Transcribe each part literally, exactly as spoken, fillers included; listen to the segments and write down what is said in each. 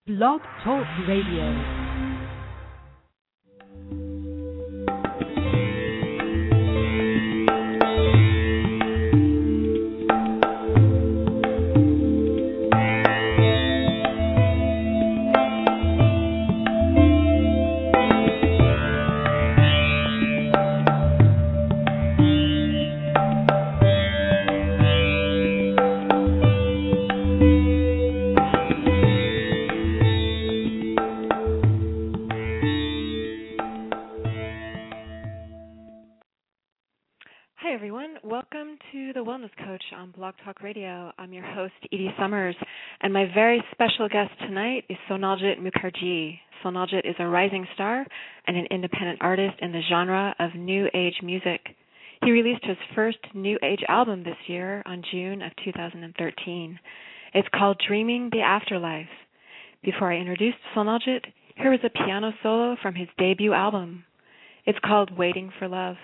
Blog Talk Radio. Blog Talk Radio. I'm your host, Edie Summers, and my very special guest tonight is Sonaljeet Mukherjee. Sonaljeet is a rising star and an independent artist in the genre of New Age music. He released his first New Age album this year on June of two thousand thirteen. It's called Dreaming the Afterlife. Before I introduce Sonaljeet, here is a piano solo from his debut album. It's called Waiting for Love.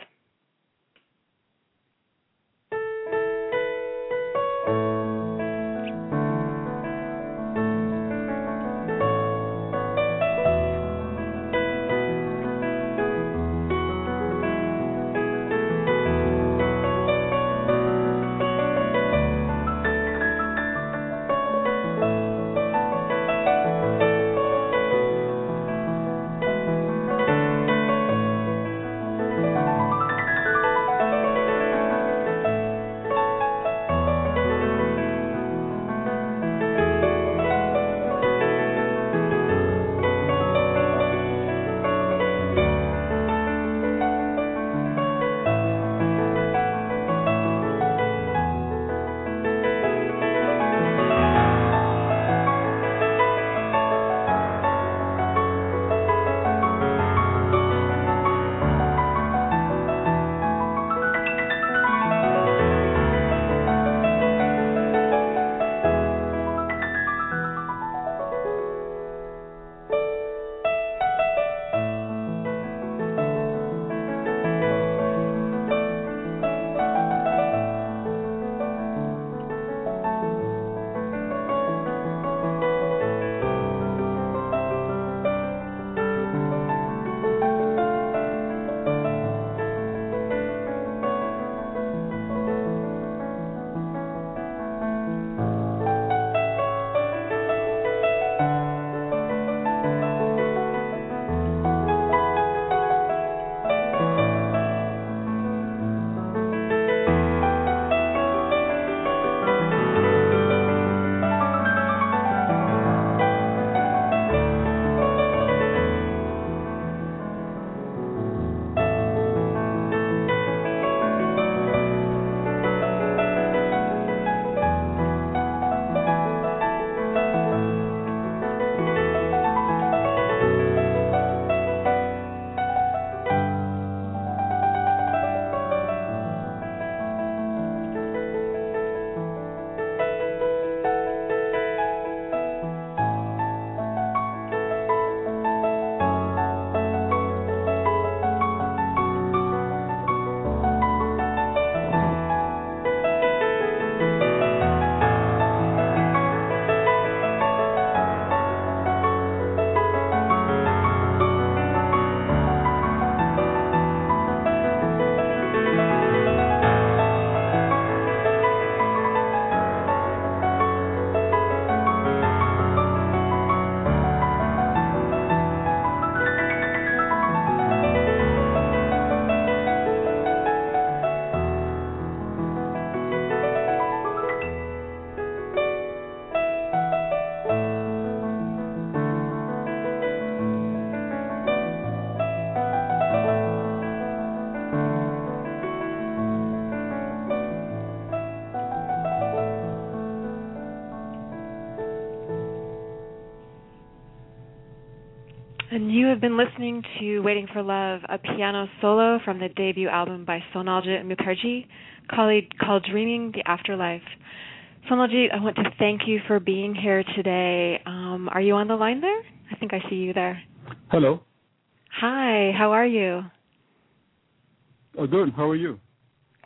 And you have been listening to Waiting for Love, a piano solo from the debut album by Sonaljeet Mukherjee called, called Dreaming the Afterlife. Sonaljeet, I want to thank you for being here today. Um, are you on the line there? I think I see you there. Hello. Hi, how are you? Oh, good. How are you?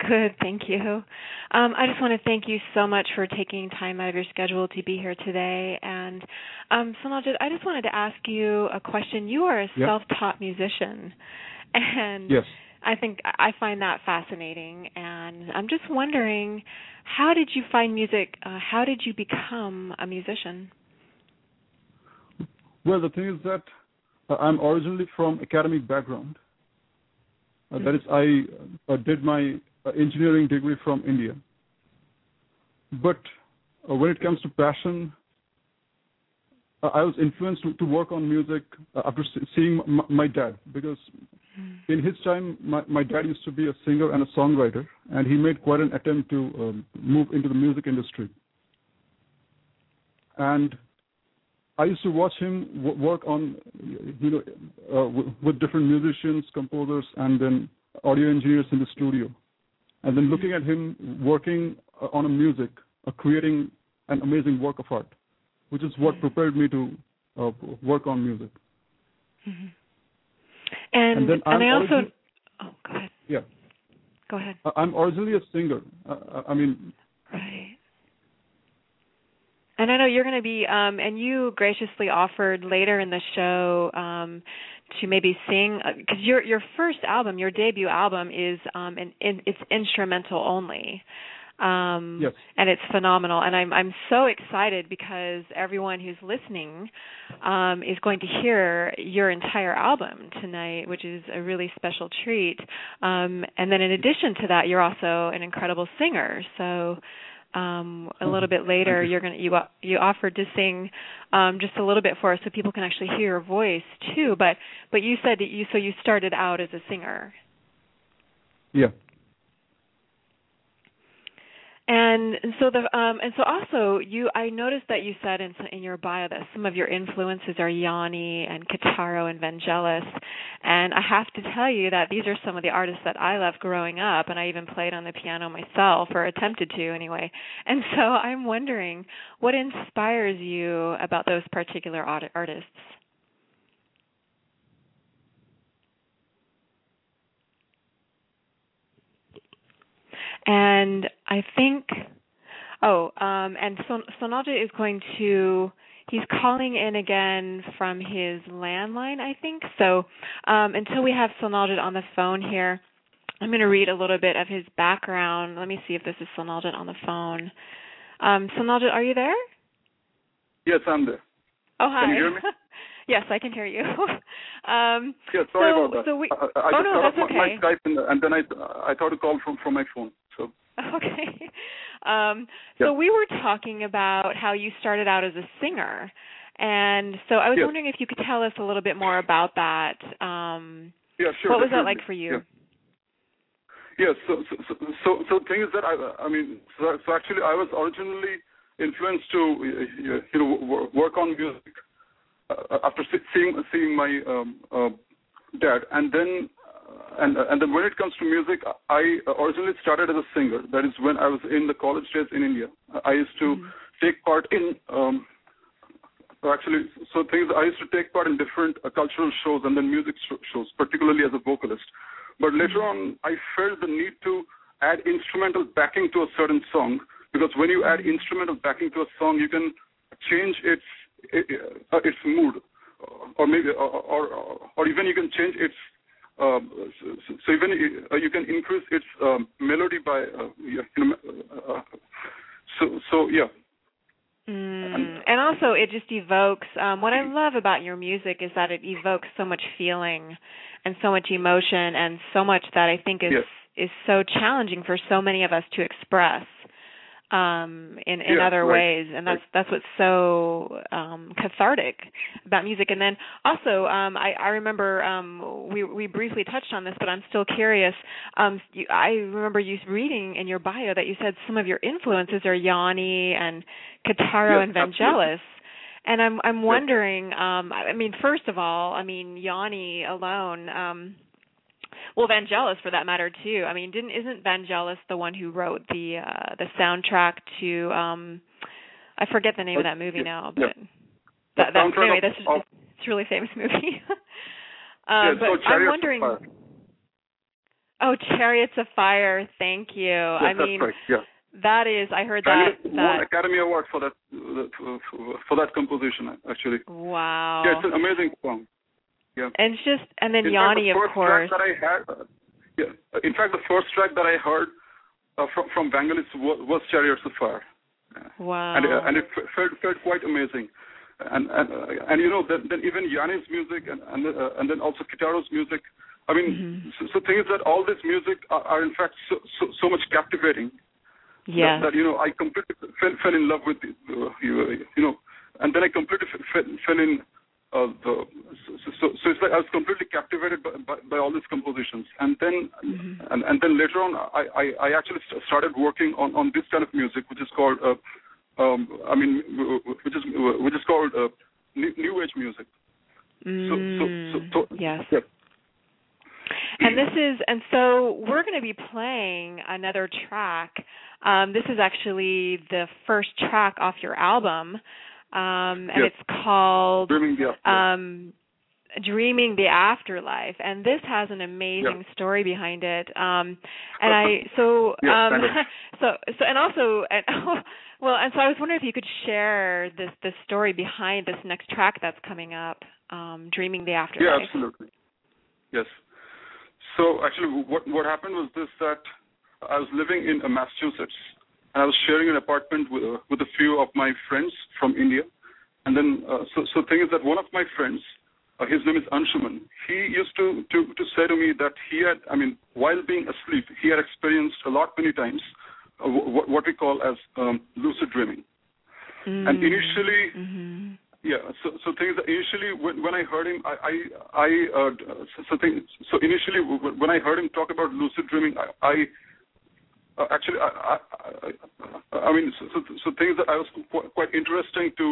Good, thank you. Um, I just want to thank you so much for taking time out of your schedule to be here today. And um, Sonaljit, I just wanted to ask you a question. You are a Yeah. self-taught musician, and Yes. I think I find that fascinating. And I'm just wondering, how did you find music? Uh, how did you become a musician? Well, the thing is that uh, I'm originally from academic background. Uh, that is, I uh, did my uh, engineering degree from India. But uh, when it comes to passion, uh, I was influenced to, to work on music uh, after see- seeing m- my dad, because in his time, my, my dad used to be a singer and a songwriter, and he made quite an attempt to um, move into the music industry. And I used to watch him w- work on, you know, uh, w- with different musicians, composers, and then audio engineers in the studio. And then looking at him working uh, on a music, uh, creating an amazing work of art, which is what prepared me to uh, work on music. Mm-hmm. And and then I'm and I also, origin- oh, go ahead. yeah, Go ahead. uh, I'm originally a singer. Uh, I mean, right. And I know you're going to be, um, and you graciously offered later in the show um, to maybe sing, because uh, your your first album, your debut album, is um, an, in, it's instrumental only, um, yes, and it's phenomenal. And I'm I'm so excited because everyone who's listening um, is going to hear your entire album tonight, which is a really special treat. Um, and then in addition to that, you're also an incredible singer. So. Um, a little bit later, you. you're gonna you you offered to sing um, just a little bit for us, so people can actually hear your voice too. But but you said that you so you started out as a singer. Yeah. And so the um, and so also you I noticed that you said in in your bio that some of your influences are Yanni and Kitaro and Vangelis, and I have to tell you that these are some of the artists that I loved growing up, and I even played on the piano myself, or attempted to anyway. And so I'm wondering, what inspires you about those particular art- artists? And I think, oh, um, and Son- Sonaljit is going to, he's calling in again from his landline, I think. So um, until we have Sonaljit on the phone here, I'm going to read a little bit of his background. Let me see if this is Sonaljit on the phone. Um, Sonaljit, are you there? Yes, I'm there. Oh, hi. Can you hear me? Yes, I can hear you. um, yeah, sorry so, about that. So we, I, I oh, just no, got that's off my, okay. my Skype and, and then I I thought to call from, from my phone. So Okay. Um, yeah. So we were talking about how you started out as a singer, and so I was yes. wondering if you could tell us a little bit more about that. Um, yeah, sure. What was definitely. that like for you? Yeah. Yes. So, so, so, so, so the thing is that I, I mean, so, so actually, I was originally influenced to, you know, work on music uh, after seeing seeing my um, uh, dad, and then uh, and and then when it comes to music, I originally started as a singer. That is when I was in the college days in India. I used to mm-hmm. take part in. Um, Actually, so things I used to take part in different uh, cultural shows and then music sh- shows, particularly as a vocalist. But later on, I felt the need to add instrumental backing to a certain song, because when you add instrumental backing to a song, you can change its uh, its mood, or maybe or, or or even you can change its. Uh, so, so even uh, you can increase its um, melody by. Uh, you know, uh, so so yeah. Mm. And also, it just evokes, um, what I love about your music is that it evokes so much feeling and so much emotion and so much that I think is yes. is so challenging for so many of us to express um, in, in yeah, other right. ways. And that's that's what's so um, cathartic about music. And then also, um, I, I remember um, we we briefly touched on this, but I'm still curious. Um, you, I remember you reading in your bio that you said some of your influences are Yanni and Kitaro yes, and Vangelis. Absolutely. And I'm I'm wondering, um, I mean, first of all, I mean, Yanni alone, um, well, Vangelis for that matter too. I mean, didn't isn't Vangelis the one who wrote the uh, the soundtrack to? Um, I forget the name of that movie yeah, now, but yeah. that, that anyway, of, that's of, it's a really famous movie. yeah, um, but so I'm wondering. Oh, Chariots of Fire. Thank you. Yes, I mean, that's right. Yeah. That is, I heard and that. It that won Academy Award for that uh, for that composition, actually. Wow. Yeah, it's an amazing song. Yeah. And it's just, and then in Yanni, fact, the of first course. track that I had, uh, yeah. In fact, the first track that I heard uh, from from Vangelis was, was Chariots of Fire. Wow. And uh, and it felt felt quite amazing. And and uh, and you know then, then even Yanni's music and and, uh, and then also Kitaro's music. I mean, mm-hmm. so, so thing is that all this music are, are in fact so, so so much captivating. Yeah. That, that you know I completely fell fell in love with the, uh, you, you know, and then I completely fell, fell in. Uh, the, so, so, so it's like I was completely captivated by, by, by all these compositions, and then mm-hmm. and, and then later on I, I, I actually started working on, on this kind of music, which is called uh, um, I mean which is which is called uh, new, new age music. Mm, so, so, so, so, yes. Yeah. And this is, and so we're going to be playing another track. Um, this is actually the first track off your album. Um, and yes. it's called Dreaming the Afterlife. Um, Dreaming the Afterlife, and this has an amazing yeah. story behind it. Um, and I so yeah, um, kind of. so so and also and, oh, well, and so I was wondering if you could share this this story behind this next track that's coming up, um, Dreaming the Afterlife. Yeah, absolutely. Yes. So actually, what what happened was this: that I was living in uh, Massachusetts. And I was sharing an apartment with uh, with a few of my friends from India, and then uh, so so thing is that one of my friends, uh, his name is Anshuman. He used to, to to say to me that he had, I mean, while being asleep, he had experienced a lot many times uh, what what we call as um, lucid dreaming. Mm. And initially, mm-hmm. yeah. So so things that initially when, when I heard him, I I, I uh, so, so things so initially when I heard him talk about lucid dreaming, I. I Uh, actually, I, I, I, I mean, so, so, so things that I was quite, quite interesting to.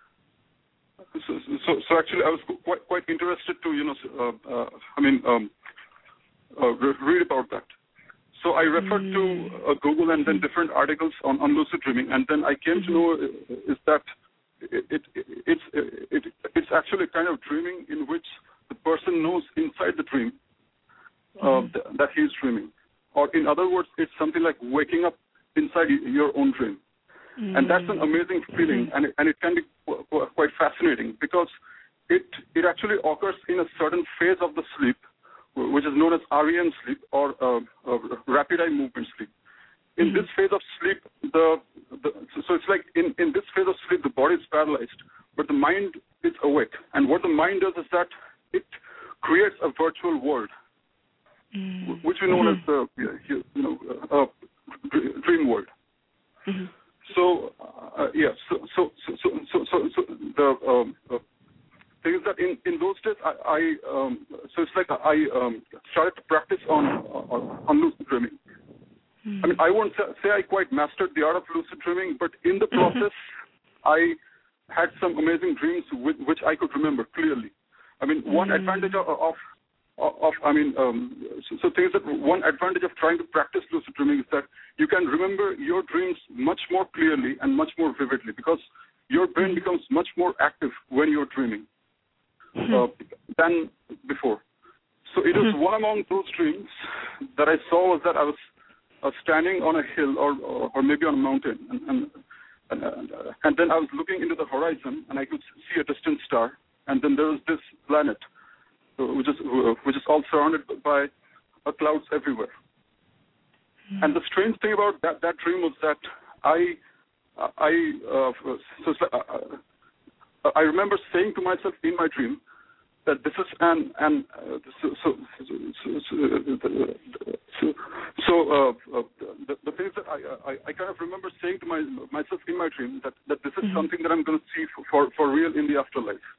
So, so, so actually, I was quite, quite interested to, you know, uh, uh, I mean, um, uh, read about that. So I referred mm. to uh, Google and then different articles on, on lucid dreaming, and then I came mm-hmm. to know is that it, it, it's it, it's actually a kind of dreaming in which the person knows inside the dream uh, mm-hmm. th- that he is dreaming. Or in other words, it's something like waking up inside your own dream. Mm. And that's an amazing feeling, and it, and it can be qu- quite fascinating because it it actually occurs in a certain phase of the sleep, which is known as R E M sleep or uh, uh, rapid eye movement sleep. In mm-hmm. this phase of sleep, the, the so it's like in, in this phase of sleep, the body is paralyzed, but the mind is awake. And what the mind does is that it creates a virtual world. Mm. Which we know mm-hmm. as the you know uh, dream world. Mm-hmm. So uh, yeah, so so so so so, so, so the um, uh, thing is that in, in those days I, I um, so it's like I um, started to practice on on, on lucid dreaming. Mm-hmm. I mean I won't say I quite mastered the art of lucid dreaming, but in the process I had some amazing dreams with, which I could remember clearly. I mean one mm-hmm. advantage of, of Of, I mean, um, so, so things that one advantage of trying to practice lucid dreaming is that you can remember your dreams much more clearly and much more vividly because your brain becomes much more active when you're dreaming uh, than before. So it was one among those dreams that I saw was that I was uh, standing on a hill or, or, or maybe on a mountain, and and, and, and, uh, and then I was looking into the horizon and I could see a distant star, and then there was this planet. Which is which is all surrounded by uh, clouds everywhere. Mm. And the strange thing about that, that dream was that I I uh, so uh, I remember saying to myself in my dream that this is an an uh, so so so so, so, so uh, uh, the, the things that I, I I kind of remember saying to my myself in my dream that, that this is mm-hmm. something that I'm going to see for, for, for real in the afterlife.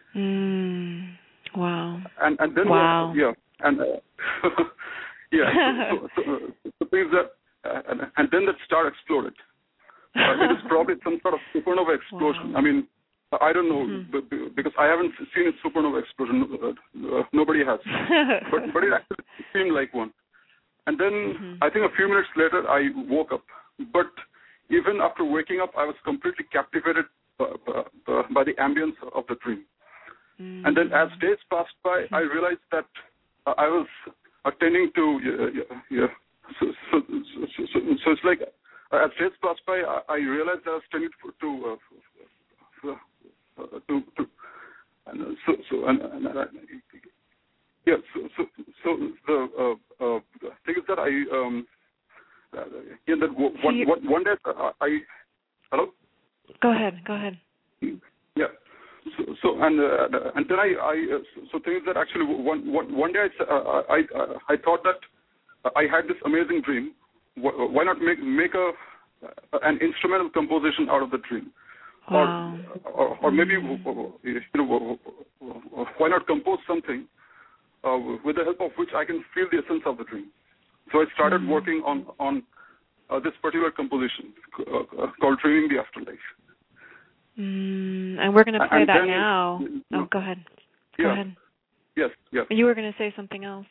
Mm. Wow. And and then wow. What, yeah and uh, yeah so, so, so, uh, the things that uh, and, and then that star exploded. Uh, it is probably some sort of supernova explosion. Wow. I mean I don't know mm-hmm. because I haven't seen a supernova explosion. Uh, uh, nobody has, but but it actually seemed like one. And then mm-hmm. I think a few minutes later I woke up. But even after waking up, I was completely captivated uh, uh, by the ambience of the dream. Mm-hmm. And then as days passed by, I realized that uh, I was attending to uh, yeah, yeah. So, so, so, so, so it's like uh, as days passed by, I, I realized I was tending to to uh, uh, to, to and uh, so so and, and, and yeah. So so so the uh, uh, thing is that I um uh, yeah that w- so one, you, one one day uh, I hello. Go ahead. Go ahead. Yeah. So, so and uh, and then I, I uh, so things that actually one one one day I uh, I uh, I thought that I had this amazing dream. Why not make make a uh, an instrumental composition out of the dream, Wow. or or, or maybe mm. you know why not compose something uh, with the help of which I can feel the essence of the dream. So I started mm. working on on uh, this particular composition uh, called "Dreaming the Afterlife." Mm, and we're going to play and that then, now. You know, oh, go ahead. Yeah. Go ahead. Yes. Yes. You were going to say something else.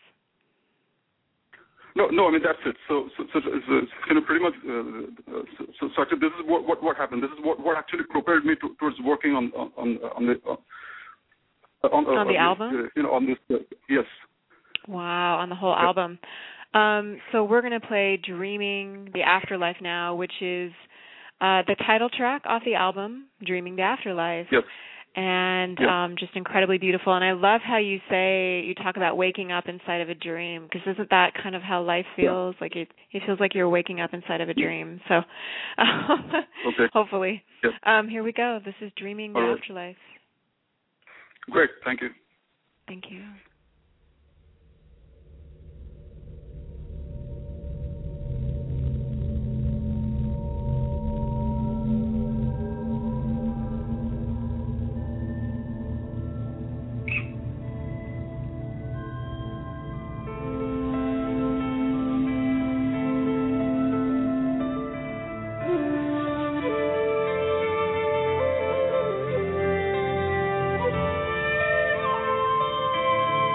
No, no. I mean that's it. So, so, so, so, so you know, pretty much. Uh, uh, so, so, so actually, this is what, what, what happened. This is what, what actually propelled me to, towards working on on on, on the uh, on, uh, On the uh, album. Uh, you know, on this. Uh, yes. Wow, on the whole Yeah. album. Um, so we're going to play "Dreaming the Afterlife" now, which is uh, the title track off the album, "Dreaming the Afterlife." Yes. And yes. um, just incredibly beautiful. And I love how you say, you talk about waking up inside of a dream, because isn't that kind of how life feels? Yeah. Like it, it feels like you're waking up inside of a dream. So okay. hopefully. Yes. Um, here we go. This is "Dreaming the All right. Afterlife." Great. Thank you. Thank you. Thank you.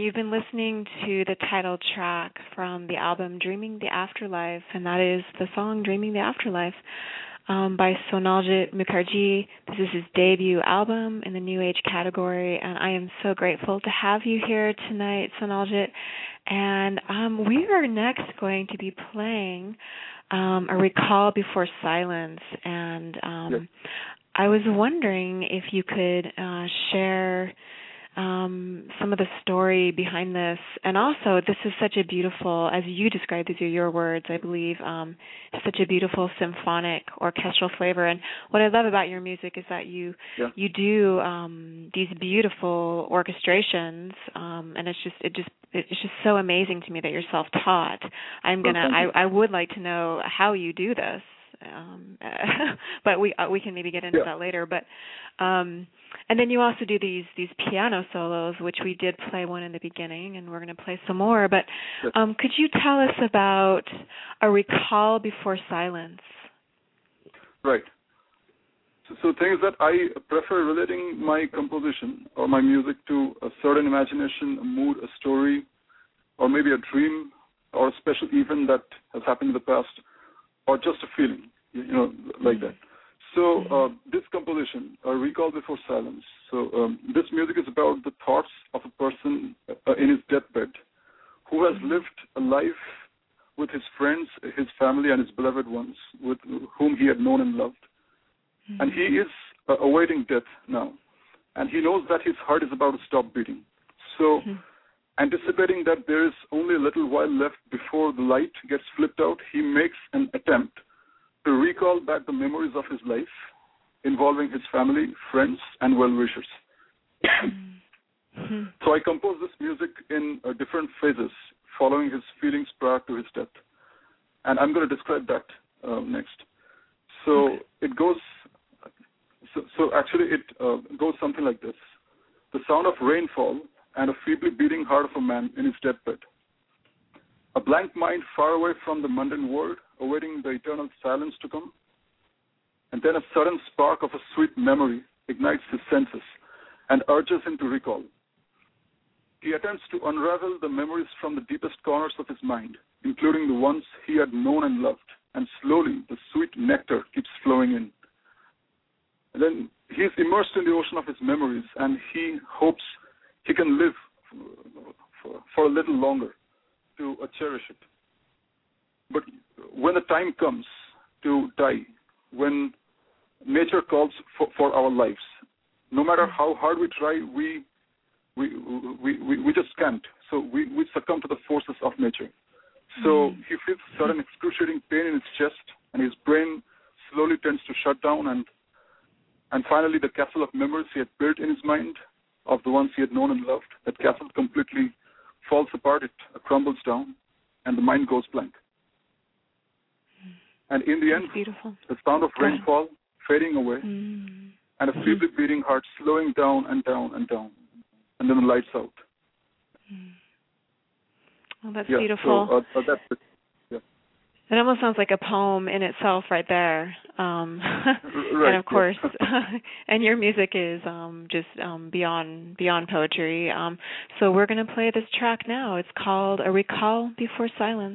you've been listening to the title track from the album Dreaming the Afterlife, and that is the song Dreaming the Afterlife um, by Sonaljit Mukherjee. This is his debut album in the New Age category, and I am so grateful to have you here tonight, Sonaljit. And um, we are next going to be playing um, A Recall Before Silence, and um, yes. I was wondering if you could uh, share um, some of the story behind this. And also, this is such a beautiful, as you described, these are your words, I believe, um, such a beautiful symphonic orchestral flavor. And what I love about your music is that you yeah. you do um, these beautiful orchestrations, um, and it's just it just it's just so amazing to me that you're self-taught. I'm gonna well, I, I would like to know how you do this. Um, but we uh, we can maybe get into yeah. that later. But um, and then you also do these these piano solos, which we did play one in the beginning, and we're going to play some more. But yes. um, could you tell us about A Recall Before Silence? Right. So, so thing is that I prefer relating my composition or my music to a certain imagination, a mood, a story, or maybe a dream or a special event that has happened in the past, or just a feeling, you know, like that. So uh, this composition, A Recall Before Silence, so um, this music is about the thoughts of a person uh, in his deathbed who has lived a life with his friends, his family, and his beloved ones, with whom he had known and loved. Mm-hmm. And he is uh, awaiting death now. And he knows that his heart is about to stop beating. So mm-hmm. anticipating that there is only a little while left before the light gets flipped out, he makes an attempt to recall back the memories of his life involving his family, friends, and well-wishers. Mm-hmm. So I compose this music in uh, different phases following his feelings prior to his death. And I'm going to describe that uh, next. So okay. it goes, so, so actually it uh, goes something like this. The sound of rainfall and a feebly beating heart of a man in his deathbed. A blank mind far away from the mundane world, awaiting the eternal silence to come. And then a sudden spark of a sweet memory ignites his senses and urges him to recall. He attempts to unravel the memories from the deepest corners of his mind, including the ones he had known and loved, and slowly the sweet nectar keeps flowing in. And then he is immersed in the ocean of his memories, and he hopes he can live for, for a little longer to uh, cherish it. But when the time comes to die, when nature calls for, for our lives, no matter how hard we try, we we we, we, we just can't. So we, we succumb to the forces of nature. So mm-hmm. he feels sudden excruciating pain in his chest, and his brain slowly tends to shut down, and and finally the castle of memories he had built in his mind of the ones he had known and loved, that castle completely falls apart, it crumbles down, and the mind goes blank. And in the That's end, beautiful. the sound of rainfall fading away, mm. and a feebly beating heart slowing down and down and down, and then the lights out. Mm. Well, that's yeah, beautiful. So, uh, uh, that's it. Yeah. It almost sounds like a poem in itself right there. Um, right, and of course, yeah. and your music is um, just um, beyond beyond poetry. Um, so we're going to play this track now. It's called A Recall Before Silence.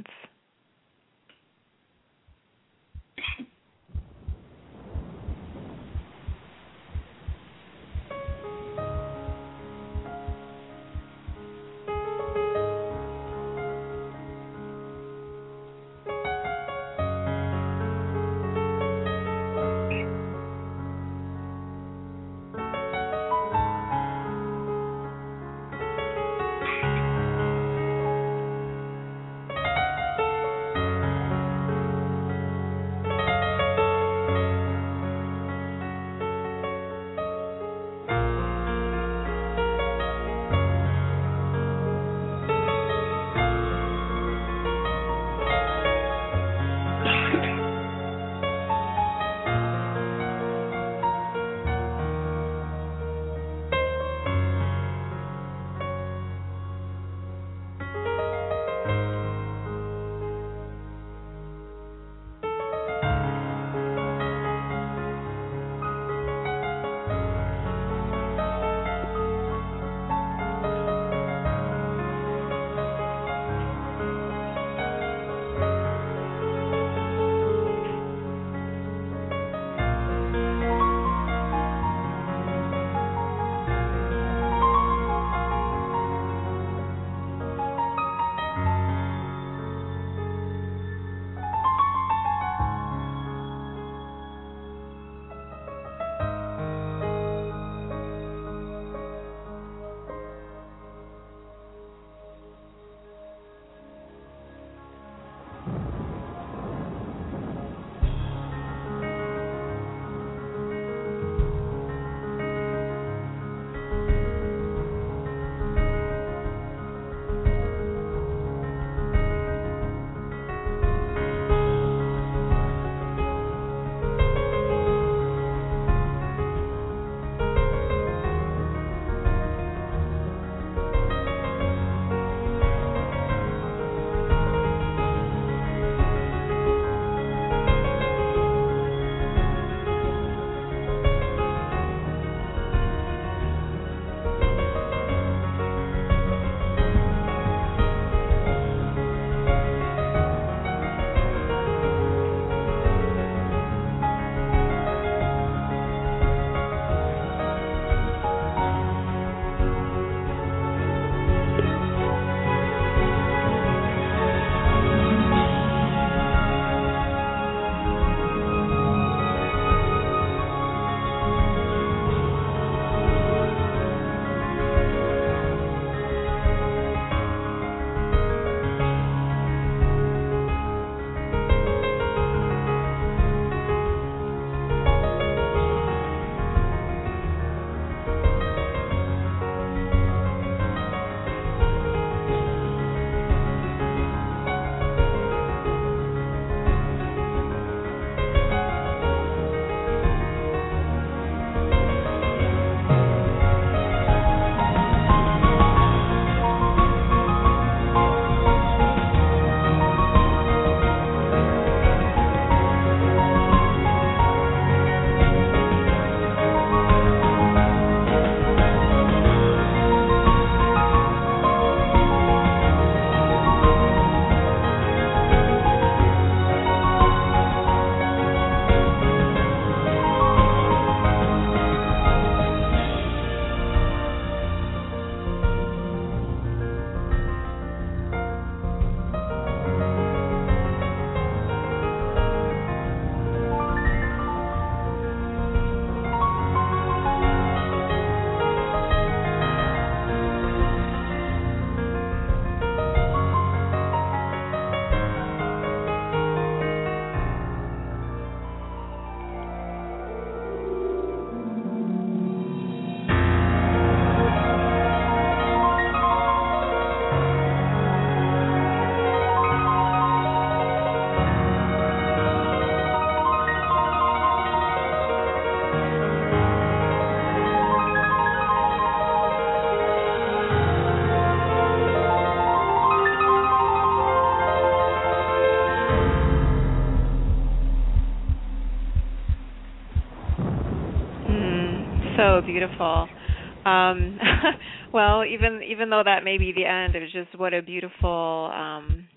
beautiful. Um, well, even even though that may be the end, it was just what a beautiful um,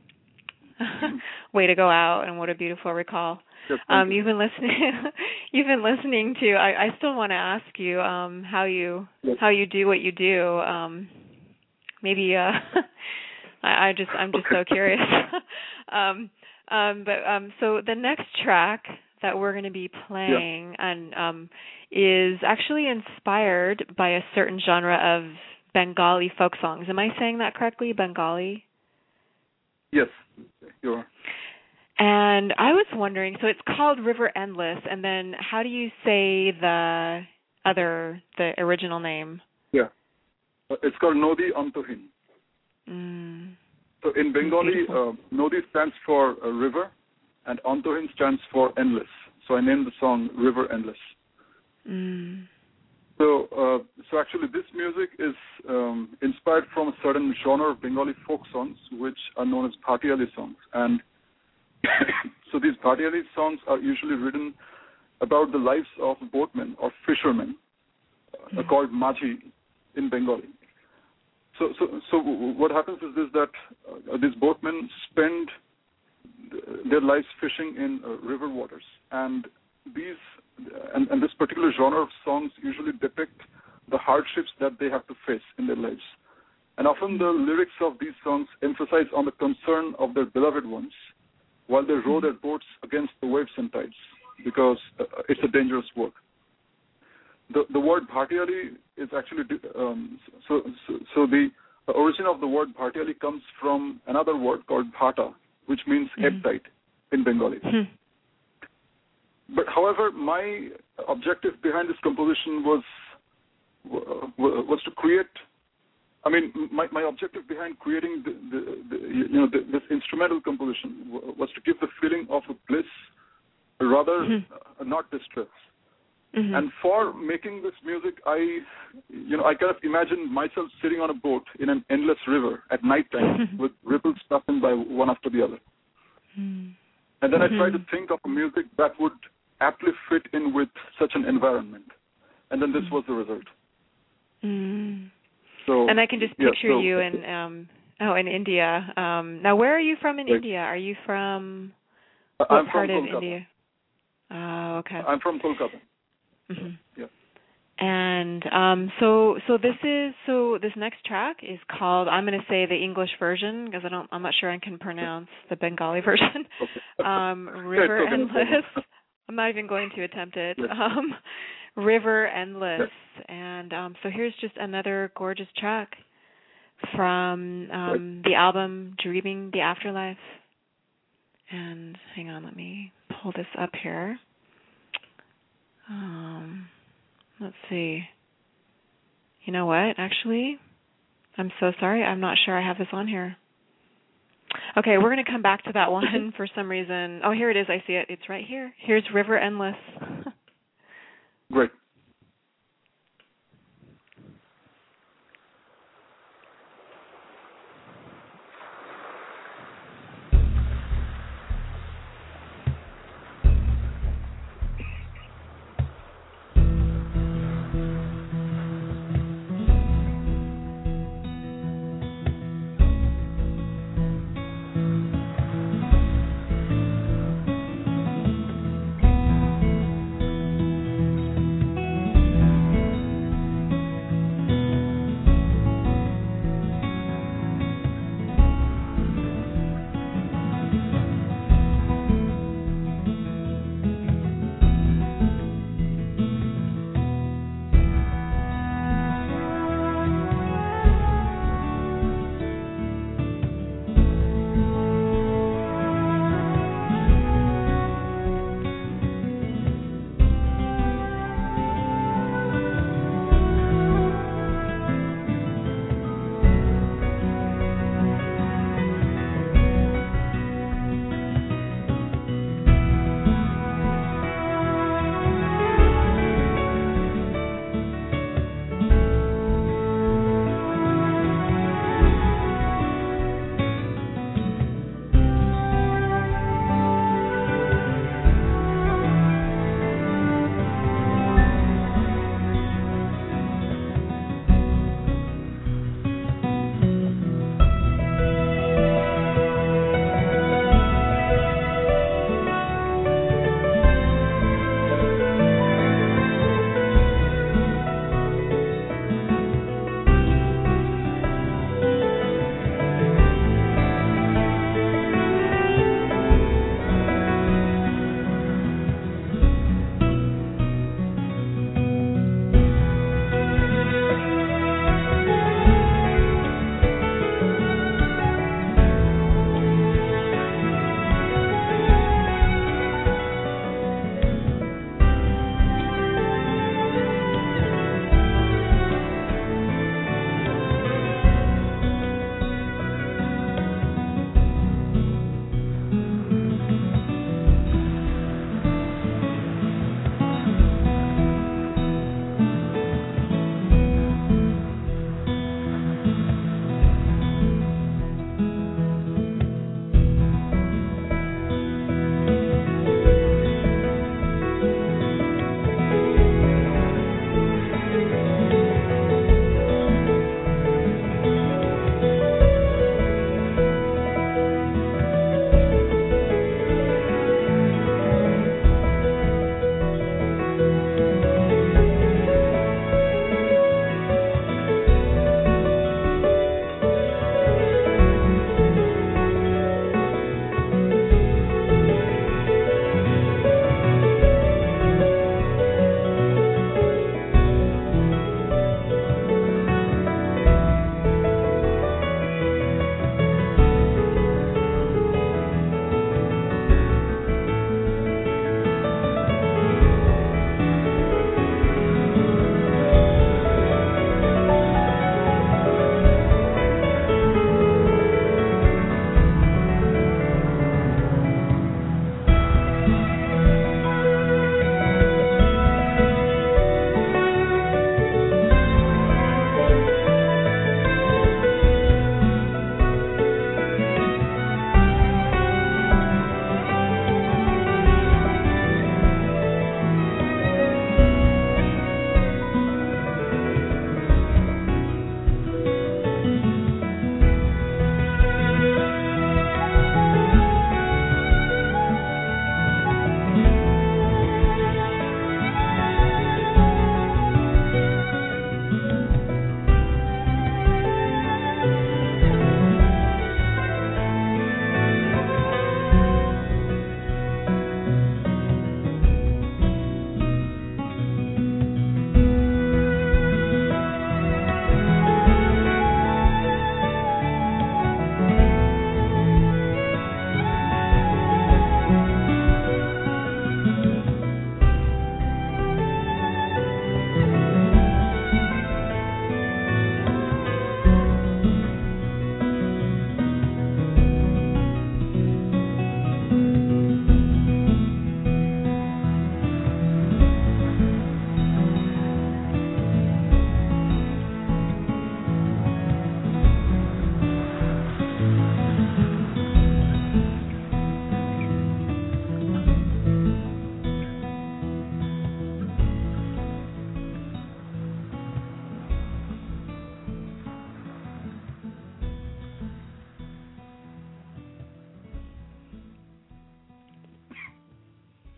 way to go out, and what a beautiful recall. Yes, um, you. You've been listening. You've been listening to. I, I still want to ask you um, how you yes. how you do what you do. Um, maybe uh, I, I just I'm just so curious. um, um, but um, so the next track that we're going to be playing yeah. and um, is actually inspired by a certain genre of Bengali folk songs. Am I saying that correctly? Bengali? Yes, you are. And I was wondering, so it's called River Endless, and then how do you say the other, the original name? Yeah, uh, it's called Nodi Antohin. Mm. So in Bengali, uh, Nodi stands for uh, river, and Antohin stands for endless. So I named the song River Endless. Mm. So, uh, so actually, this music is um, inspired from a certain genre of Bengali folk songs, which are known as Bhatiyali songs. And so these Bhatiyali songs are usually written about the lives of boatmen or fishermen, uh, called Majhi in Bengali. So, so, so what happens is this, that uh, these boatmen spend their lives fishing in uh, river waters, and these and, and this particular genre of songs usually depict the hardships that they have to face in their lives. And often the lyrics of these songs emphasize on the concern of their beloved ones while they row their boats against the waves and tides, because uh, it's a dangerous work. The the word Bhatiyali is actually um, so, so so the origin of the word Bhatiyali comes from another word called Bhata, which means ebb tide in Bengali. Mm. But however, my objective behind this composition was was to create. I mean, my, my objective behind creating the, the, the you know the, this instrumental composition was to give the feeling of bliss, rather mm-hmm. uh, not distress. Mm-hmm. And for making this music, I you know I kind of imagined myself sitting on a boat in an endless river at night time with ripples passing by one after the other. Mm-hmm. And then mm-hmm. I tried to think of a music that would aptly fit in with such an environment. And then this mm-hmm. was the result. Mm-hmm. So, and I can just picture yeah, so, you in um, oh in India. Um, now, where are you from in right. India? Are you from what I'm part from of Kolkata. India? Oh, okay. I'm from Kolkata. Mm-hmm. Yeah. And um, so, so this is so this next track is called. I'm going to say the English version because I don't. I'm not sure I can pronounce the Bengali version. Okay. um, River okay. Endless. I'm not even going to attempt it. Yes. Um, River Endless. Yes. And um, so here's just another gorgeous track from um, right. the album Dreaming the Afterlife. And hang on, let me pull this up here. Um, let's see. You know what? Actually, I'm so sorry. I'm not sure I have this on here. Okay, we're going to come back to that one for some reason. Oh, here it is. I see it. It's right here. Here's River Endless. Great. Thank you.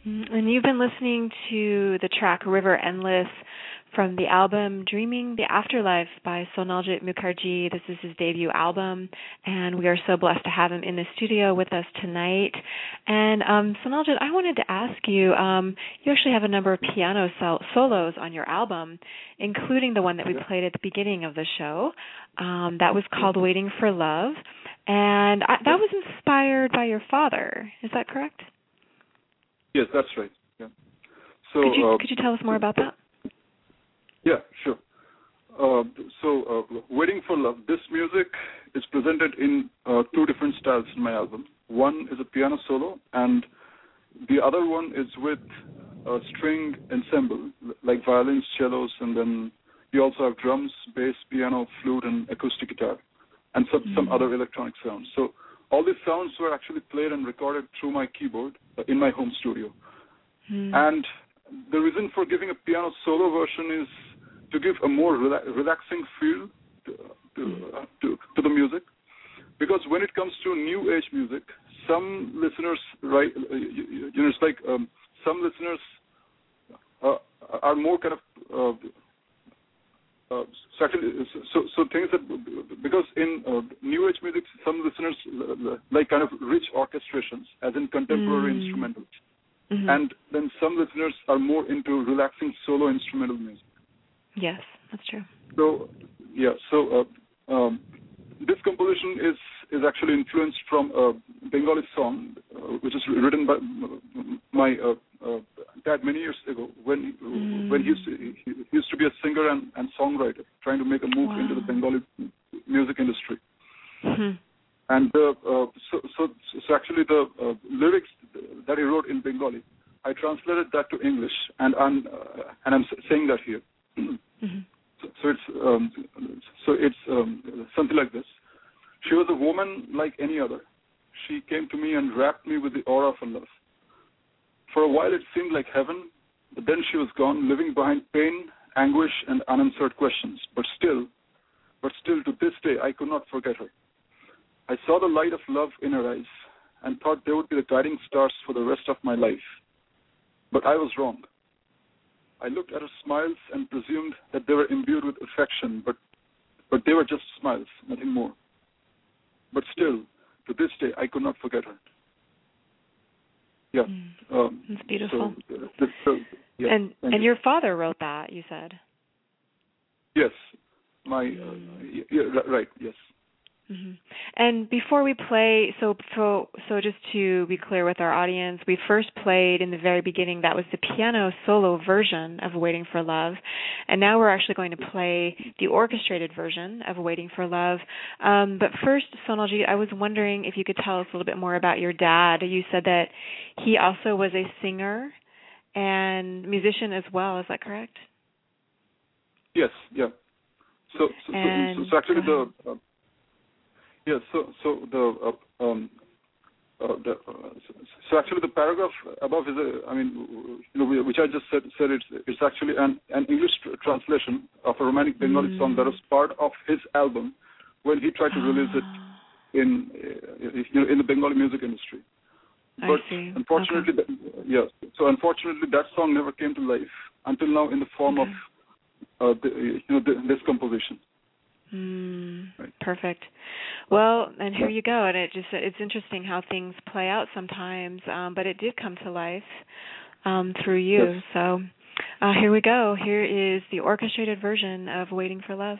Mm, And you've been listening to the track River Endless from the album Dreaming the Afterlife by Sonaljit Mukherjee. This is his debut album, and we are so blessed to have him in the studio with us tonight. And um, Sonaljit, I wanted to ask you, um, you actually have a number of piano sol- solos on your album, including the one that we played at the beginning of the show. Um, that was called Waiting for Love, and I, that was inspired by your father. Is that correct? Yes, that's right. Yeah. So could you uh, could you tell us more about that? Yeah, sure. Uh, so, uh, Waiting for Love, this music is presented in uh, two different styles in my album. One is a piano solo, and the other one is with a string ensemble, like violins, cellos, and then you also have drums, bass, piano, flute, and acoustic guitar, and some, mm-hmm. some other electronic sounds. So all these sounds were actually played and recorded through my keyboard uh, in my home studio. Mm-hmm. And the reason for giving a piano solo version is to give a more rela- relaxing feel to, to, uh, to, to the music. Because when it comes to new age music, some listeners, right, uh, you, you know, it's like um, some listeners uh, are more kind of, uh, uh, so, actually, so, so things that, because in uh, new age music, some listeners uh, like kind of rich orchestrations, as in contemporary mm. instrumentals. Mm-hmm. And then some listeners are more into relaxing solo instrumental music. Yes, that's true. So, yeah, so uh, um, this composition is, is actually influenced from a Bengali song, uh, which is written by my uh, uh, dad many years ago when mm. when he used, to, he used to be a singer and, and songwriter, trying to make a move wow. into the Bengali music industry. Mm-hmm. And uh, uh, so, so, so actually the uh, lyrics that he wrote in Bengali, I translated that to English, and I'm uh, and I'm saying that here. Mm-hmm. so, so it's um, so it's um, something like this. She was a woman like any other. She came to me and wrapped me with the aura of her love. For a while it seemed like heaven, but then she was gone, leaving behind pain, anguish, and unanswered questions. But still, but still to this day, I could not forget her. I saw the light of love in her eyes and thought they would be the guiding stars for the rest of my life. But I was wrong. I looked at her smiles and presumed that they were imbued with affection, but but they were just smiles, nothing more. But still, to this day, I could not forget her. Yeah. Mm, um, that's beautiful. So, uh, this, uh, yeah, and and you. Your father wrote that, you said? Yes. My, uh, yeah, right, yes. Mm-hmm. And before we play, so, so so just to be clear with our audience, we first played in the very beginning, that was the piano solo version of Waiting for Love, and now we're actually going to play the orchestrated version of Waiting for Love. Um, but first, Sonaljit, I was wondering if you could tell us a little bit more about your dad. You said that he also was a singer and musician as well, is that correct? Yes, yeah. So, so, and, so, so actually the... Uh, Yes, so so the uh, um, uh, the uh, so actually the paragraph above is a, I mean, you know, which I just said said it's it's actually an an English tr- translation of a romantic Bengali mm. song that was part of his album when he tried to release it in uh, you know in the Bengali music industry. But I see. unfortunately, Okay. that, yes. So unfortunately, that song never came to life until now in the form okay. of uh, the, you know the, this composition. Mm, right. Perfect. Well, and here you go. And it just it's interesting how things play out sometimes, um, but it did come to life um, through you. Yes. So uh, here we go. Here is the orchestrated version of Waiting for Love.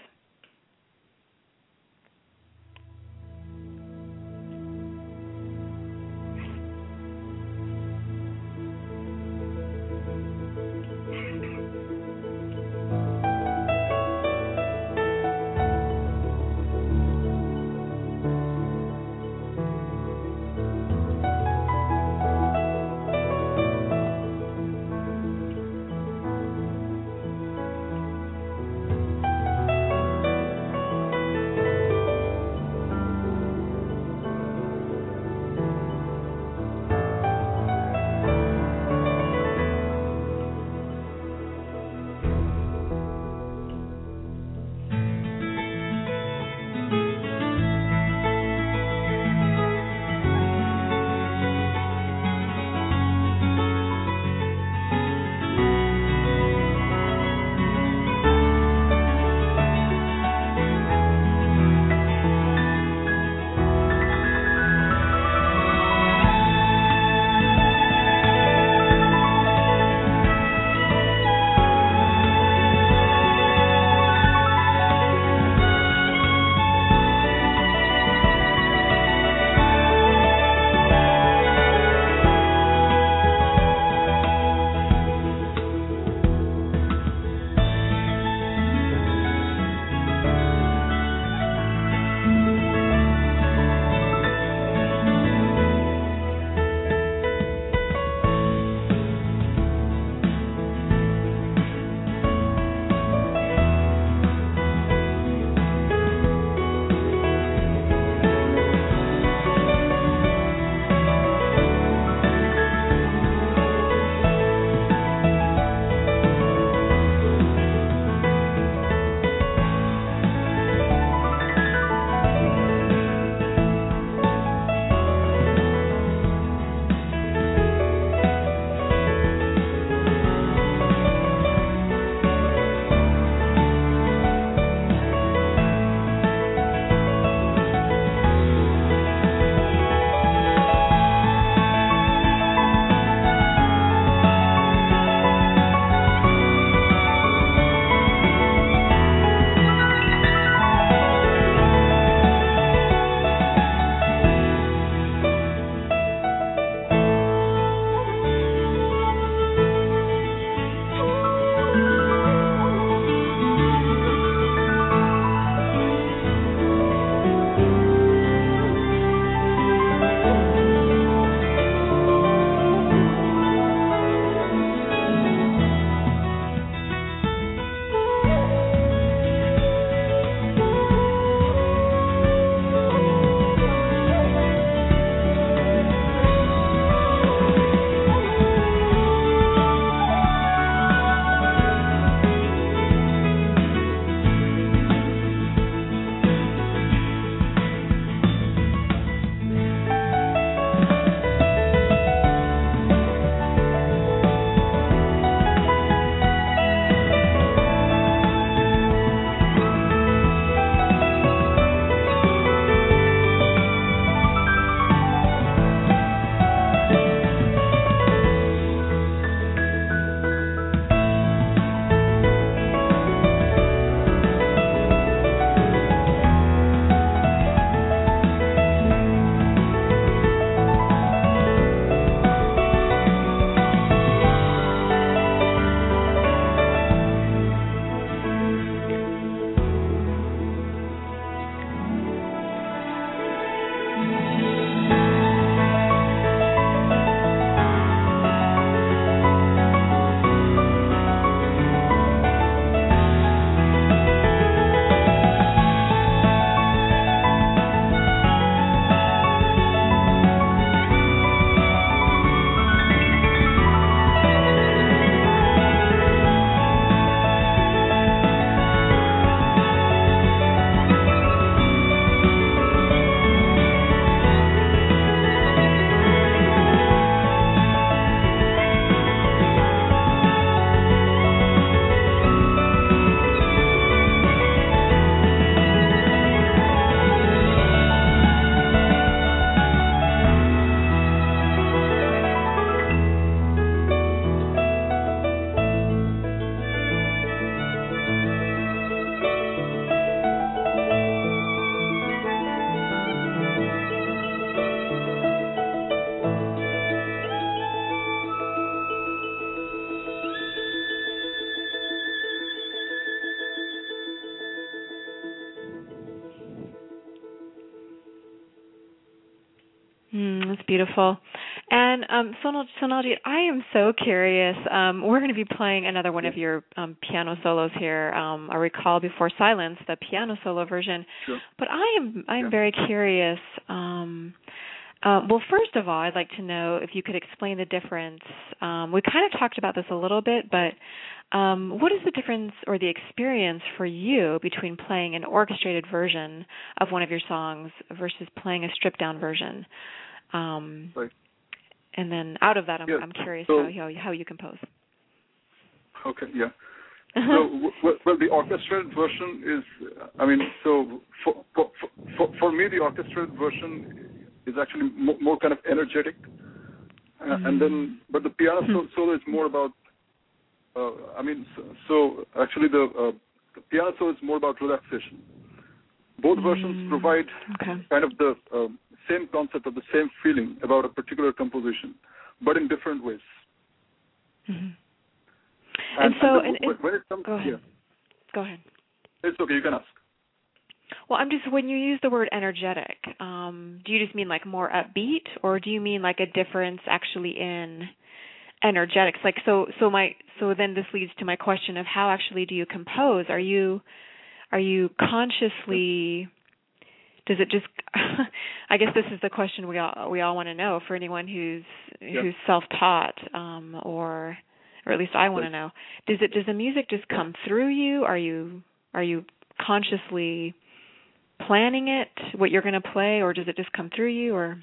Mm, that's beautiful. And um, Sonal, Sonalji, I am so curious. Um, we're going to be playing another one yeah. of your um, piano solos here. Um, I recall Before Silence, the piano solo version. Sure. But I am I'm yeah. very curious. Um, uh, well, first of all, I'd like to know if you could explain the difference. Um, we kind of talked about this a little bit, but um, what is the difference or the experience for you between playing an orchestrated version of one of your songs versus playing a stripped-down version? Um, right. And then out of that, I'm, yes. I'm curious so, how, how how you compose. Okay, yeah. So, well, well, the orchestrated version is, I mean, so for for for, for me, the orchestrated version is actually more, more kind of energetic, uh, mm. and then, but the piano mm. solo is more about. Uh, I mean, so, so actually, the, uh, the piano solo is more about relaxation. Both mm. versions provide okay. kind of the uh, same concept of the same feeling about a particular composition, but in different ways. Mm-hmm. And, and so, and, and, when it comes, go ahead. Yeah. Go ahead. It's okay. You can ask. Well, I'm just when you use the word energetic, um, do you just mean like more upbeat, or do you mean like a difference actually in energetics? Like so, so my so then this leads to my question of how actually do you compose? Are you are you consciously? Does it just? I guess this is the question we all we all want to know for anyone who's yeah. who's self-taught, um, or or at least I want to know. Does it? Does the music just come through you? Are you are you consciously planning it, what you're going to play, or does it just come through you? Or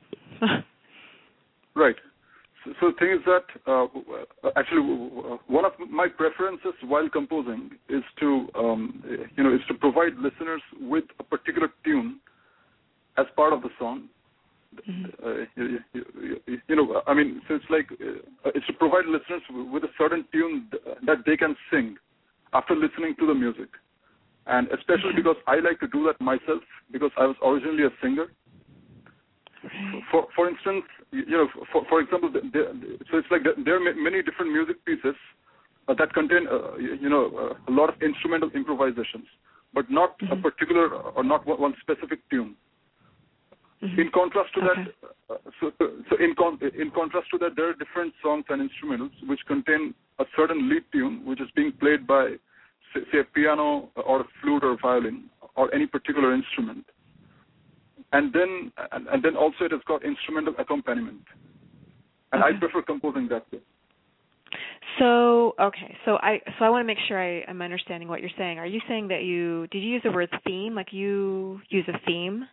right. So, so the thing is that uh, actually one of my preferences while composing is to um, you know is to provide listeners with a particular tune as part of the song. Mm-hmm. Uh, you, you, you know, I mean, so it's like uh, it's to provide listeners with a certain tune that they can sing after listening to the music, and especially because I like to do that myself because I was originally a singer. Right. For for instance, you know, for for example, there, so it's like there are many different music pieces uh, that contain uh, you know uh, a lot of instrumental improvisations, but not mm-hmm. a particular or not one specific tune. Mm-hmm. In contrast to okay. that, uh, so, so in, con- in contrast to that, there are different songs and instrumentals which contain a certain lead tune which is being played by, say, say a piano or a flute or a violin or any particular instrument, and then and, and then also it has got instrumental accompaniment, and okay. I prefer composing that way. So okay, so I so I want to make sure I, I'm understanding what you're saying. Are you saying that you did you use the word theme? Like you use a theme?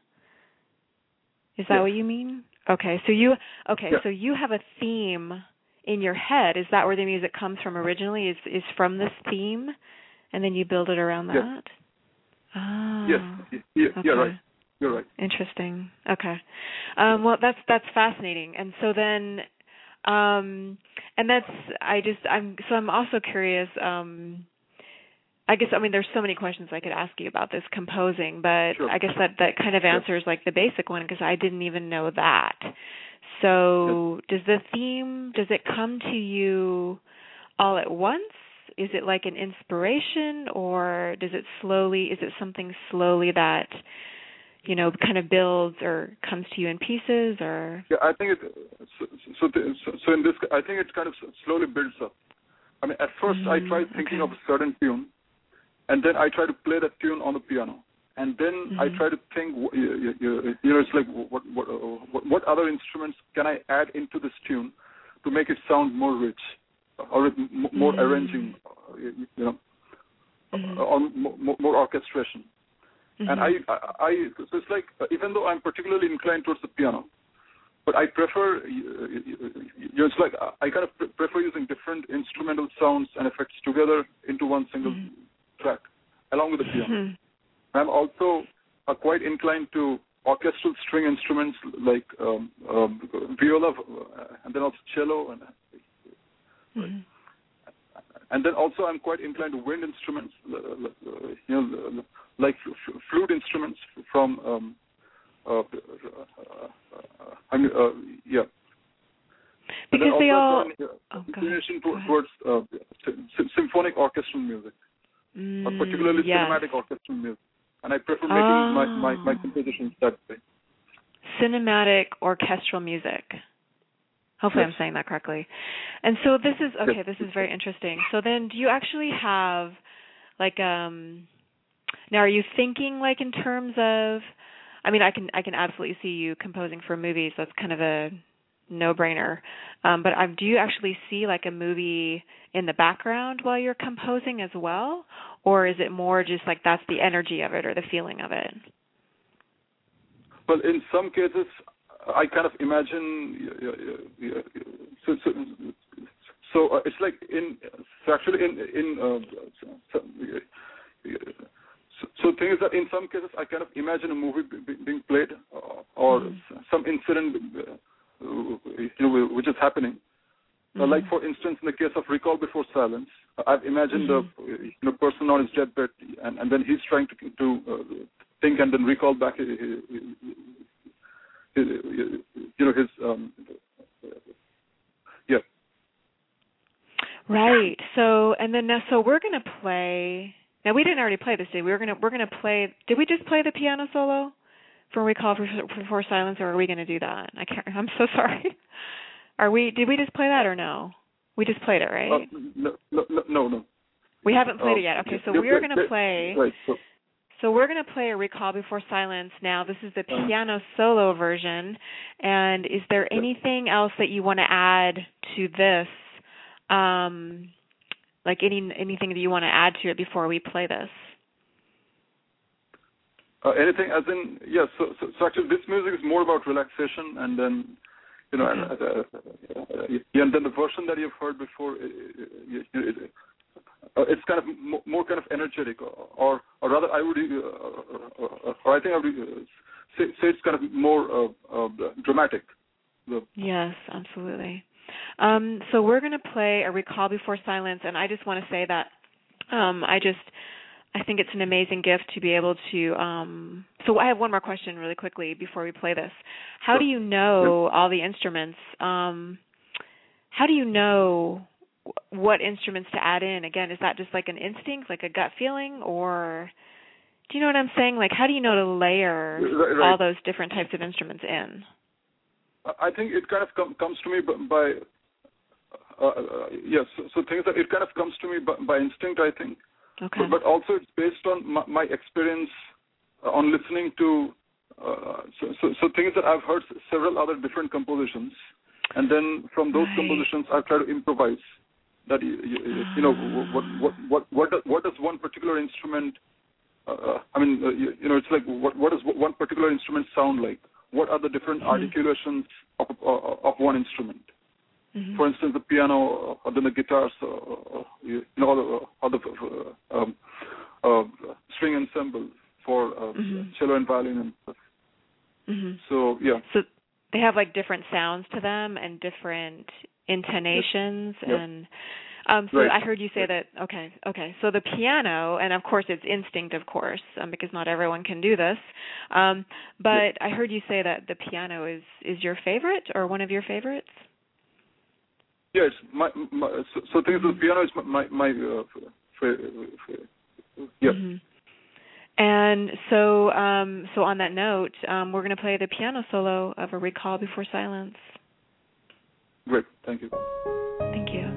Is that yes. what you mean? Okay, so you okay, yes. so you have a theme in your head. Is that where the music comes from originally? Is is from this theme, and then you build it around that? Yes. Ah. Yes. Yeah, okay. You're right. You're right. Interesting. Okay. Um, well, that's that's fascinating. And so then, um, and that's I just I'm so I'm also curious. Um, I guess, I mean, there's so many questions I could ask you about this composing, but sure. I guess that, that kind of answers like the basic one because I didn't even know that. So yes. does the theme, does it come to you all at once? Is it like an inspiration, or does it slowly, is it something slowly that, you know, kind of builds or comes to you in pieces, or? Yeah, I think it, so, so, so, so in this, I think it kind of slowly builds up. I mean, at first mm-hmm. I tried thinking okay. of a certain tune, and then I try to play that tune on the piano, and then mm-hmm. I try to think, you, you, you know, it's like what, what what what other instruments can I add into this tune to make it sound more rich, or with more mm-hmm. arranging, you know, mm-hmm. or more, more orchestration. Mm-hmm. And I, I, I, so it's like even though I'm particularly inclined towards the piano, but I prefer, you know, it's like I kind of prefer using different instrumental sounds and effects together into one single. Mm-hmm. track, along with the piano. Mm-hmm. I'm also uh, quite inclined to orchestral string instruments like um, um, viola, uh, and then also cello, and mm-hmm. right. and then also I'm quite inclined to wind instruments, uh, you know, like f- flute instruments from, um, uh, uh, uh, I mean, uh, yeah. Because they all inclination oh, towards uh, symphonic orchestral music. Mm, or particularly yes. cinematic orchestral music, and I prefer making oh. my, my, my compositions that way. cinematic orchestral music. Hopefully Yes. I'm saying that correctly. And so this is, okay, Yes. this is very interesting. So then do you actually have, like, um, now are you thinking, like, in terms of, I mean, I can I can absolutely see you composing for movies. That's kind of a no-brainer. Um, but um, do you actually see, like, a movie in the background while you're composing as well? Or is it more just, like, that's the energy of it or the feeling of it? Well, in some cases, I kind of imagine. Uh, uh, uh, so, so, so uh, it's like in. So actually, in in. Uh, so, so, so thing is that in some cases, I kind of imagine a movie be, being played, uh, or mm-hmm. some incident, uh, you know, which is happening. Mm-hmm. Uh, like for instance, in the case of Recall Before Silence, I've imagined mm-hmm. a you know, person on his deathbed, and, and then he's trying to to uh, think and then recall back his, his, his you know his um, yeah. Right. So and then now, so we're going to play. Now we didn't already play this, did we? We're gonna we're gonna play. Did we just play the piano solo from Recall Before Silence, or are we going to do that? I can't. I'm so sorry. Are we? Did we just play that or no? We just played it, right? Uh, no, no, no, no. We haven't played uh, it yet. Okay, so they, we're going to they, play. Right. So, so we're going to play a Recall Before Silence now. This is the piano solo version. And is there anything else that you want to add to this? Um, like any anything that you want to add to it before we play this? Uh, anything as in, yes, so, so, so actually this music is more about relaxation, and then, you know, okay. and, uh, uh, yeah, and then the version that you've heard before, it, it, it, uh, it's kind of more, more kind of energetic, or, or rather I would, uh, uh, or I think I would uh, say, say it's kind of more uh, uh, dramatic. The, yes, absolutely. Um, so we're going to play a Recall Before Silence, and I just want to say that um, I just, I think it's an amazing gift to be able to, um, so I have one more question really quickly before we play this. How do you know all the instruments? Um, how do you know what instruments to add in? Again, is that just like an instinct, like a gut feeling, or do you know what I'm saying? Like, how do you know to layer right, right. all those different types of instruments in? I think it kind of com- comes to me by, uh, uh, yes, so, so things that it kind of comes to me by, by instinct, I think. Okay. But, but also it's based on my, my experience uh, on listening to, uh, so, so, so things that I've heard several other different compositions, and then from those right. compositions I've tried to improvise. That you, you, you know what what what what does, what does one particular instrument? Uh, I mean, uh, you, you know, it's like what what does one particular instrument sound like? What are the different mm-hmm. articulations of, of of one instrument? Mm-hmm. For instance, the piano, or then the guitars, uh, you know, or the, or the uh, um, uh, string ensemble for uh, mm-hmm. cello and violin and stuff. Mm-hmm. So yeah. So they have like different sounds to them and different intonations yes. and. Um, so right. I heard you say that, okay, okay. So the piano, and of course it's instinct, of course, um, because not everyone can do this. Um, but yes. I heard you say that the piano is, is your favorite or one of your favorites? Yes, my, my so, so things mm-hmm. the piano is my, my, my uh, favorite. Yes. Mm-hmm. And so, um, so on that note, um, we're going to play the piano solo of A Recall Before Silence. Great, thank you. Thank you.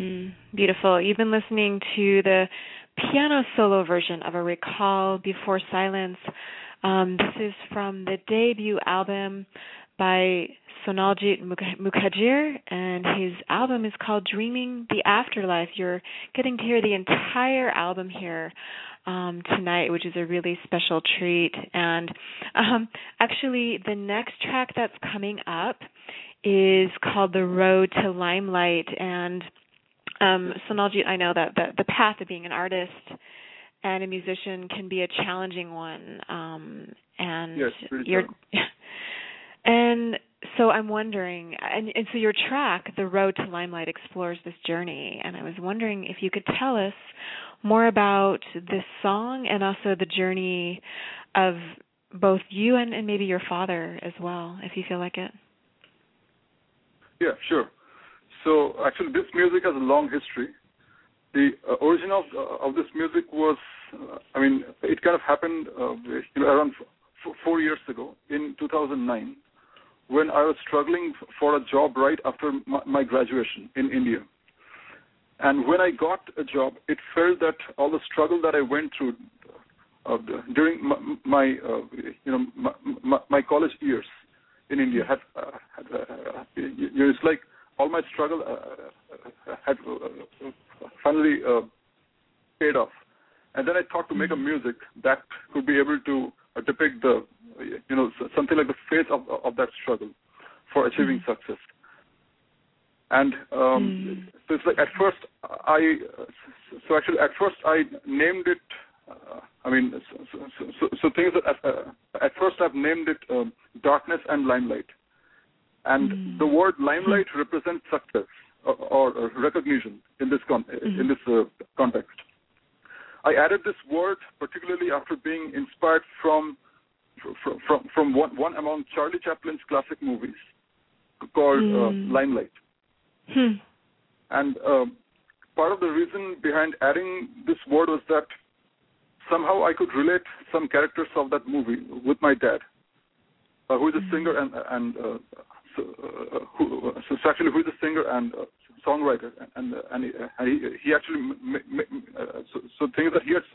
Mm, beautiful. You've been listening to the piano solo version of A Recall Before Silence. Um, this is from the debut album by Sonaljit Mukherjee, and his album is called Dreaming the Afterlife. You're getting to hear the entire album here um, tonight, which is a really special treat. And um, actually, the next track that's coming up is called The Road to Limelight. And um, Sonaljit, I know that the, the path of being an artist and a musician can be a challenging one. Um, and yes, you're... And so I'm wondering, and, and so your track, The Road to Limelight, explores this journey, and I was wondering if you could tell us more about this song and also the journey of both you and, and maybe your father as well, if you feel like it. Yeah, sure. So actually this music has a long history. The uh, origin of, uh, of this music was, uh, I mean, it kind of happened uh, you know, around f- four years ago in two thousand nine. When I was struggling for a job right after my, my graduation in India. And when I got a job, it felt that all the struggle that I went through uh, during my, my uh, you know, my, my, my college years in India had, uh, had uh, you know, it's like all my struggle uh, had uh, finally uh, paid off. And then I thought to make a music that could be able to uh, depict the, you know, something like the face of of that struggle for achieving mm. success. And um, mm. so it's like at first I, so actually at first I named it, uh, I mean, so, so, so, so things that at, uh, at first I've named it um, Darkness and Limelight. And mm. the word limelight mm. represents success or, or recognition in this con- mm. in this uh, context. I added this word particularly after being inspired from from from, from one, one among Charlie Chaplin's classic movies called mm. uh, Limelight. Hmm. And um, part of the reason behind adding this word was that somehow I could relate some characters of that movie with my dad, uh, who is a mm. singer and and uh, so, uh, who so actually who is a singer and uh, songwriter, and and, he, and he, he actually m- m- uh, so, so things that he had.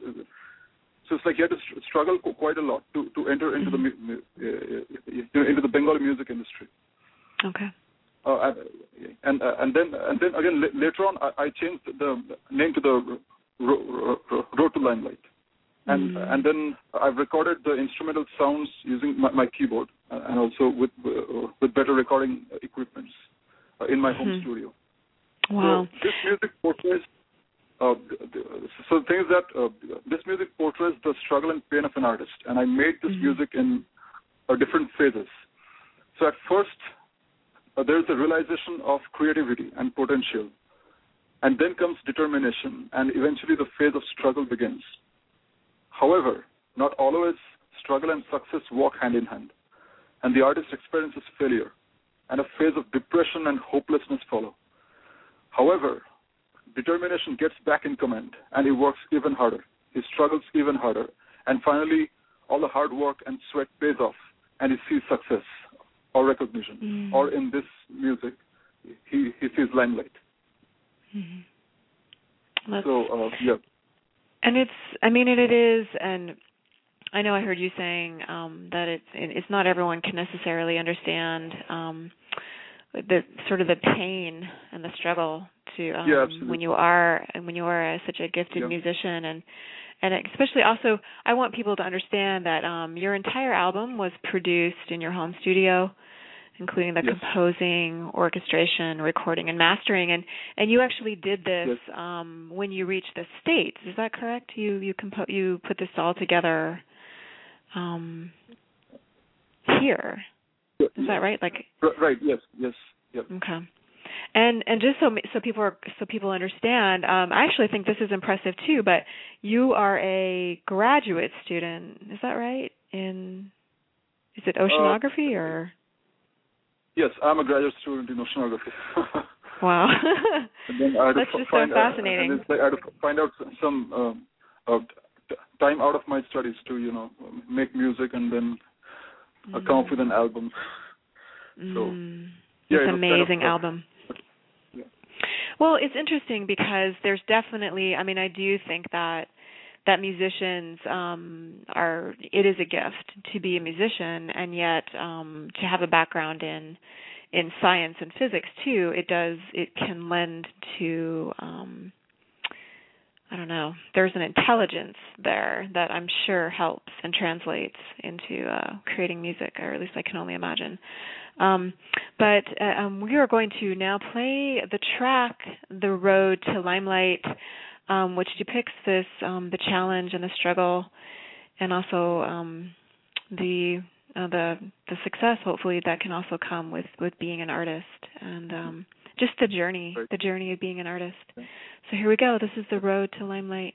So it's like he had to struggle quite a lot to, to enter into mm-hmm. the uh, into the Bengali music industry. Okay. Uh, and and, uh, and then and then again later on I, I changed the name to the Ro- Ro- Road to Limelight, and mm-hmm. and then I've recorded the instrumental sounds using my, my keyboard and also with uh, with better recording equipments uh, in my mm-hmm. home studio. Wow. So this music portrays. Uh, so the thing is that uh, this music portrays the struggle and pain of an artist, and I made this mm-hmm. music in uh, different phases. So at first, uh, there is a realization of creativity and potential, and then comes determination, and eventually the phase of struggle begins. However, not always struggle and success walk hand in hand, and the artist experiences failure, and a phase of depression and hopelessness follow. However, determination gets back in command, and he works even harder. He struggles even harder, and finally, all the hard work and sweat pays off, and he sees success or recognition. Mm. Or in this music, he, he sees limelight. Mm-hmm. So, uh, yeah. And it's, I mean, it, it is, and I know I heard you saying um, that it's, it's not everyone can necessarily understand um, the sort of the pain and the struggle to um, yeah, when you are when you are a, such a gifted yeah. musician, and and especially also I want people to understand that um, your entire album was produced in your home studio, including the yes. composing, orchestration, recording, and mastering, and and you actually did this yes. um, when you reached the States. Is that correct? You you compo- you put this all together um, here. Yeah, Is yeah. that right? Like right? Yes. Yes. Yep. Okay. And and just so so people are so people understand, um, I actually think this is impressive too. But you are a graduate student, is that right? In is it oceanography uh, or? Yes, I'm a graduate student in oceanography. Wow, that's just find, so fascinating. Uh, like I had to find out some um, uh, time out of my studies to you know make music and then uh, come up with an album. So. Mm. Yeah, it's an amazing kind of, album. Yeah. Well, it's interesting because there's definitely, I mean, I do think that that musicians um, are, it is a gift to be a musician, and yet um, to have a background in in science and physics too, it does, it can lend to, um, I don't know, there's an intelligence there that I'm sure helps and translates into uh, creating music, or at least I can only imagine. Um, but uh, um, we are going to now play the track "The Road to Limelight," um, which depicts this um, the challenge and the struggle, and also um, the uh, the the success, hopefully, that can also come with, with being an artist, and um, just the journey, Right. the journey of being an artist. So here we go. This is "The Road to Limelight."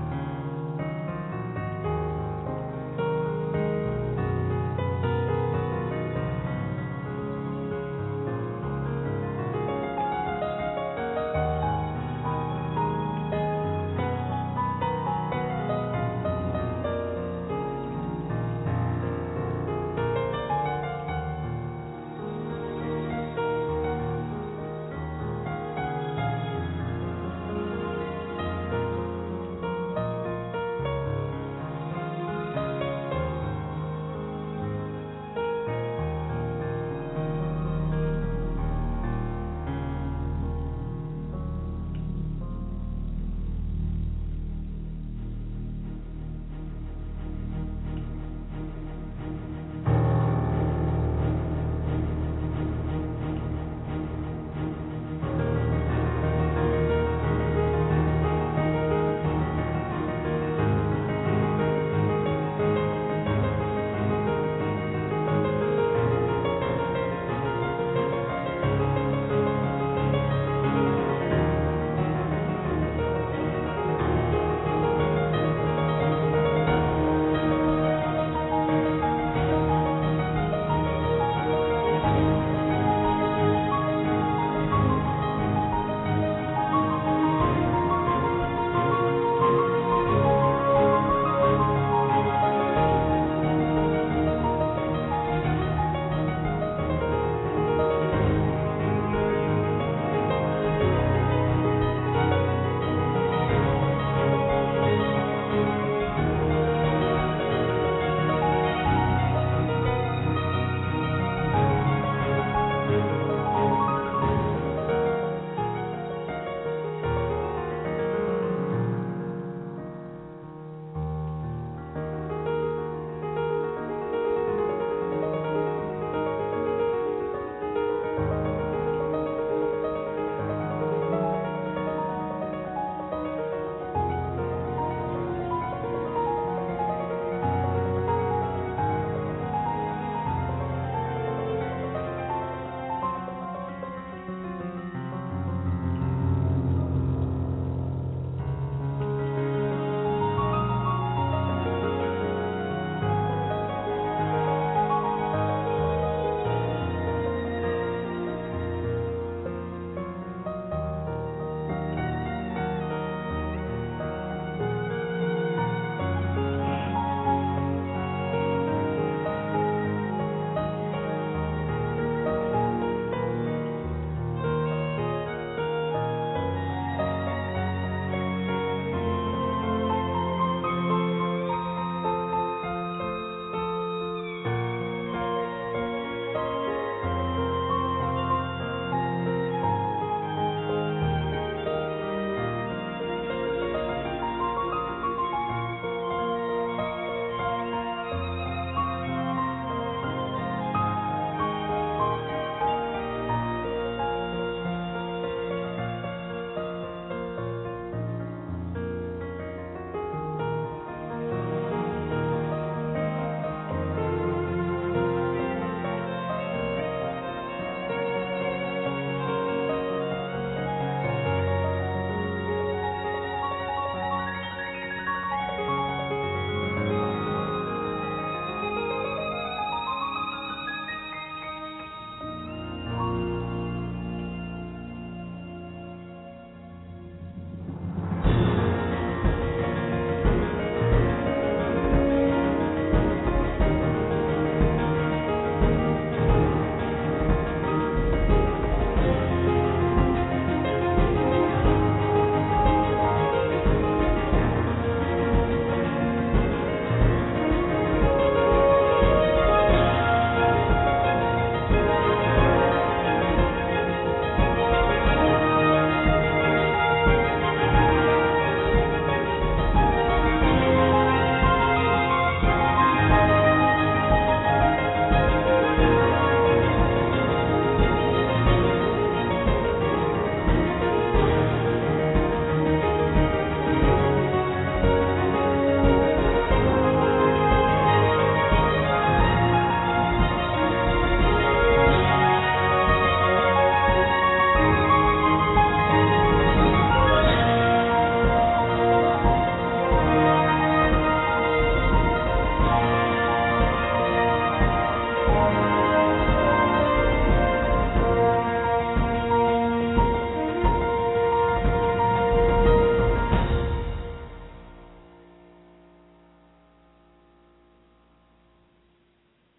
Thank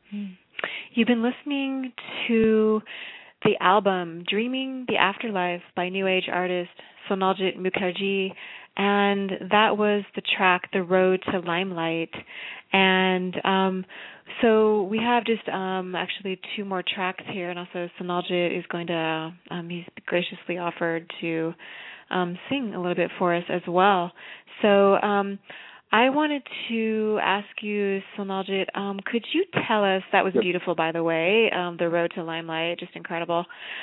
You've been listening to the album Dreaming the Afterlife by New Age artist Sonaljit Mukherjee, and that was the track The Road to Limelight. And um, so we have just um, actually two more tracks here, and also Sonaljit is going to, um, he's graciously offered to um, sing a little bit for us as well. So um, I wanted to ask you, Sonaljit, um, could you tell us, that was beautiful, by the way, um, The Road to Limelight, just incredible.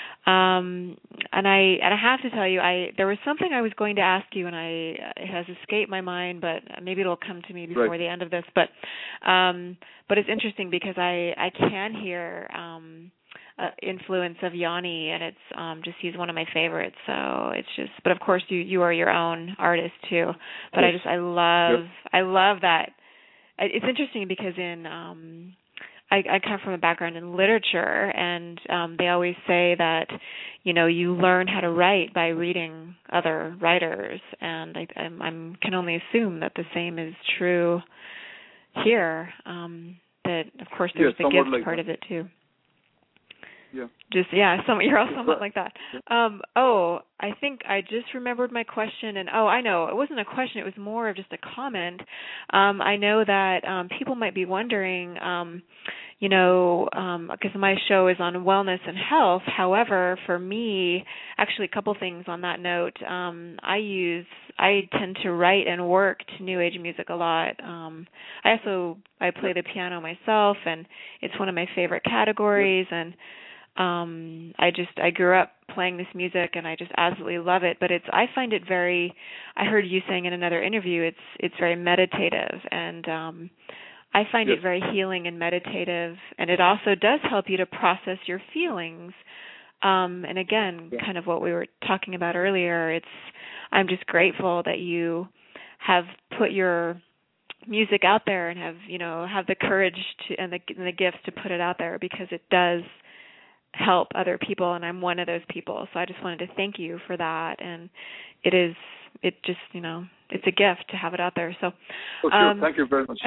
Um, and I and I have to tell you, I there was something I was going to ask you, and I it has escaped my mind, but maybe it'll come to me before right. the end of this. But um, but it's interesting because I I can hear um, uh, influence of Yanni, and it's um, just he's one of my favorites. So it's just, but of course you you are your own artist too. But yes. I just I love yep. I love that. It's interesting because in um, I, I come from a background in literature, and um, they always say that, you know, you learn how to write by reading other writers, and I I'm, I'm, can only assume that the same is true here. Um, that, of course, there's yeah, the gift like part that. of it too. Yeah. Just yeah, some, you're all somewhat like that. Um, oh, I think I just remembered my question, and oh, I know it wasn't a question; it was more of just a comment. Um, I know that um, people might be wondering, um, you know, because um, my show is on wellness and health. However, for me, actually, a couple things on that note. Um, I use, I tend to write and work to New Age music a lot. Um, I also I play the piano myself, and it's one of my favorite categories, and Um, I just I grew up playing this music, and I just absolutely love it. But it's I find it very. I heard you saying in another interview, it's it's very meditative, and um, I find yes. it very healing and meditative. And it also does help you to process your feelings. Um, and again, yeah. kind of what we were talking about earlier. It's I'm just grateful that you have put your music out there and have you know have the courage to and the, and the gifts to put it out there, because it does help other people, and I'm one of those people. So I just wanted to thank you for that. And it is, it just, you know, it's a gift to have it out there. So, oh, sure. Um, thank you very much.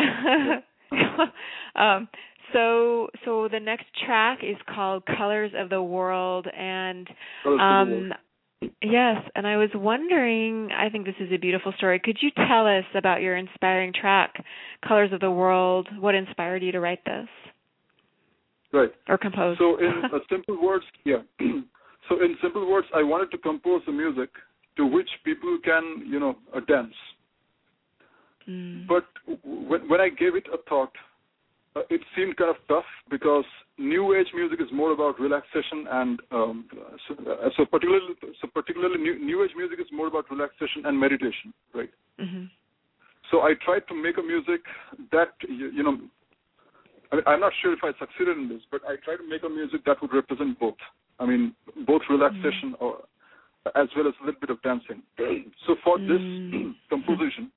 um, so, so the next track is called Colors of the World, and um, yes, and I was wondering, I think this is a beautiful story. Could you tell us about your inspiring track, Colors of the World? What inspired you to write this? Right. Or compose. So in uh, simple words, yeah. So in simple words, I wanted to compose a music to which people can, you know, uh, dance. Mm. But when, when I gave it a thought, uh, it seemed kind of tough, because New Age music is more about relaxation, and um, so, uh, so particularly, so particularly new, new Age music is more about relaxation and meditation, right? Mm-hmm. So I tried to make a music that, you, you know. I mean, I'm not sure if I succeeded in this, but I tried to make a music that would represent both. I mean, both relaxation mm. or as well as a little bit of dancing. So for mm. this composition,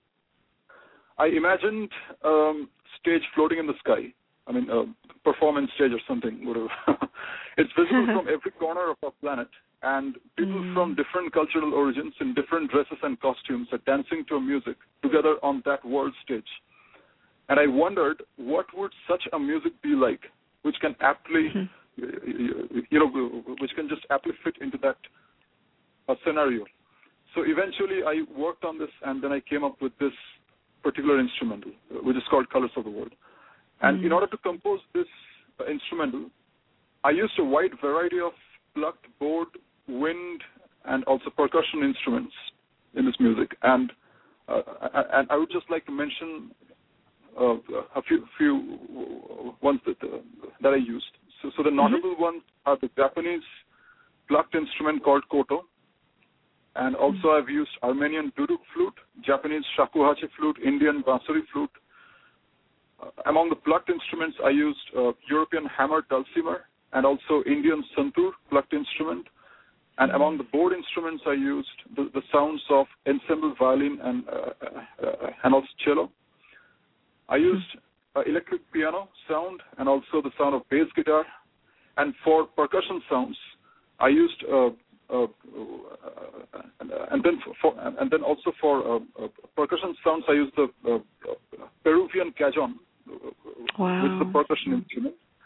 I imagined um, stage floating in the sky. I mean, a performance stage or something, whatever. It's visible from every corner of our planet, and people mm. from different cultural origins in different dresses and costumes are dancing to a music together on that world stage. And I wondered, what would such a music be like, which can aptly, mm-hmm. you know, which can just aptly fit into that uh, scenario. So eventually I worked on this, and then I came up with this particular instrumental, which is called Colors of the World. And mm-hmm. in order to compose this uh, instrumental, I used a wide variety of plucked board, wind, and also percussion instruments in this music. And uh, and I would just like to mention Uh, a few few ones that uh, that I used. So, so the notable mm-hmm. ones are the Japanese plucked instrument called koto, and also mm-hmm. I've used Armenian duduk flute, Japanese shakuhachi flute, Indian bansuri flute. Uh, among the plucked instruments, I used uh, European hammered dulcimer and also Indian santur plucked instrument. And mm-hmm. among the board instruments, I used the, the sounds of ensemble violin and uh, uh, and also cello. I used uh, electric piano sound and also the sound of bass guitar. And for percussion sounds, I used uh, uh, uh, and then for and then also for uh, uh, percussion sounds, I used the uh, Peruvian cajon, wow. which is the percussion instrument.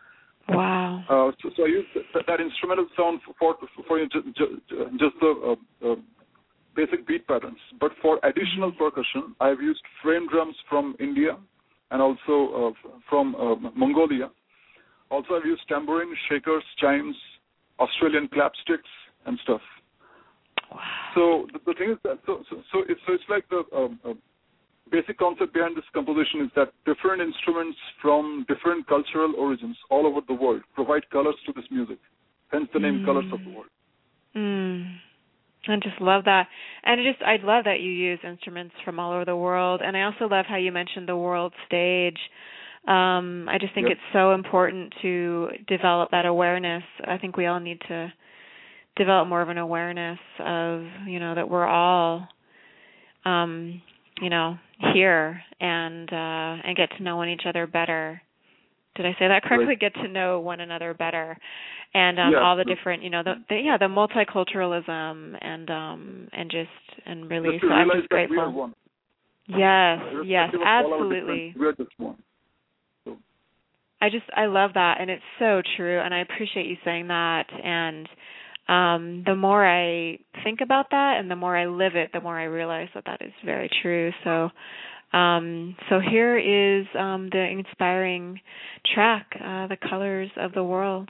Wow. Uh, so, so I use that, that instrumental sound for for, for just the uh, uh, basic beat patterns. But for additional mm-hmm. percussion, I've used frame drums from India and also uh, from uh, Mongolia. Also, I've used tambourine, shakers, chimes, Australian clapsticks, and stuff. Wow. So the, the thing is that so so, so it's so it's like the um, uh, basic concept behind this composition is that different instruments from different cultural origins all over the world provide colors to this music. Hence the name mm. Colors of the World. Mm. I just love that. And I just I love that you use instruments from all over the world. And I also love how you mentioned the world stage. Um, I just think yep. it's so important to develop that awareness. I think we all need to develop more of an awareness of, you know, that we're all, um, you know, here and uh, and get to know each other better. Did I say that correctly? Right. Get to know one another better, and um, yeah. all the different, you know, the, the yeah, the multiculturalism and um and just and really, so I'm just grateful. We are one. Yes, yes, absolutely. We are just one. So. I just I love that, and it's so true, and I appreciate you saying that. And um, the more I think about that, and the more I live it, the more I realize that that is very true. So. Um, so here is um, the inspiring track, uh, The Colors of the World.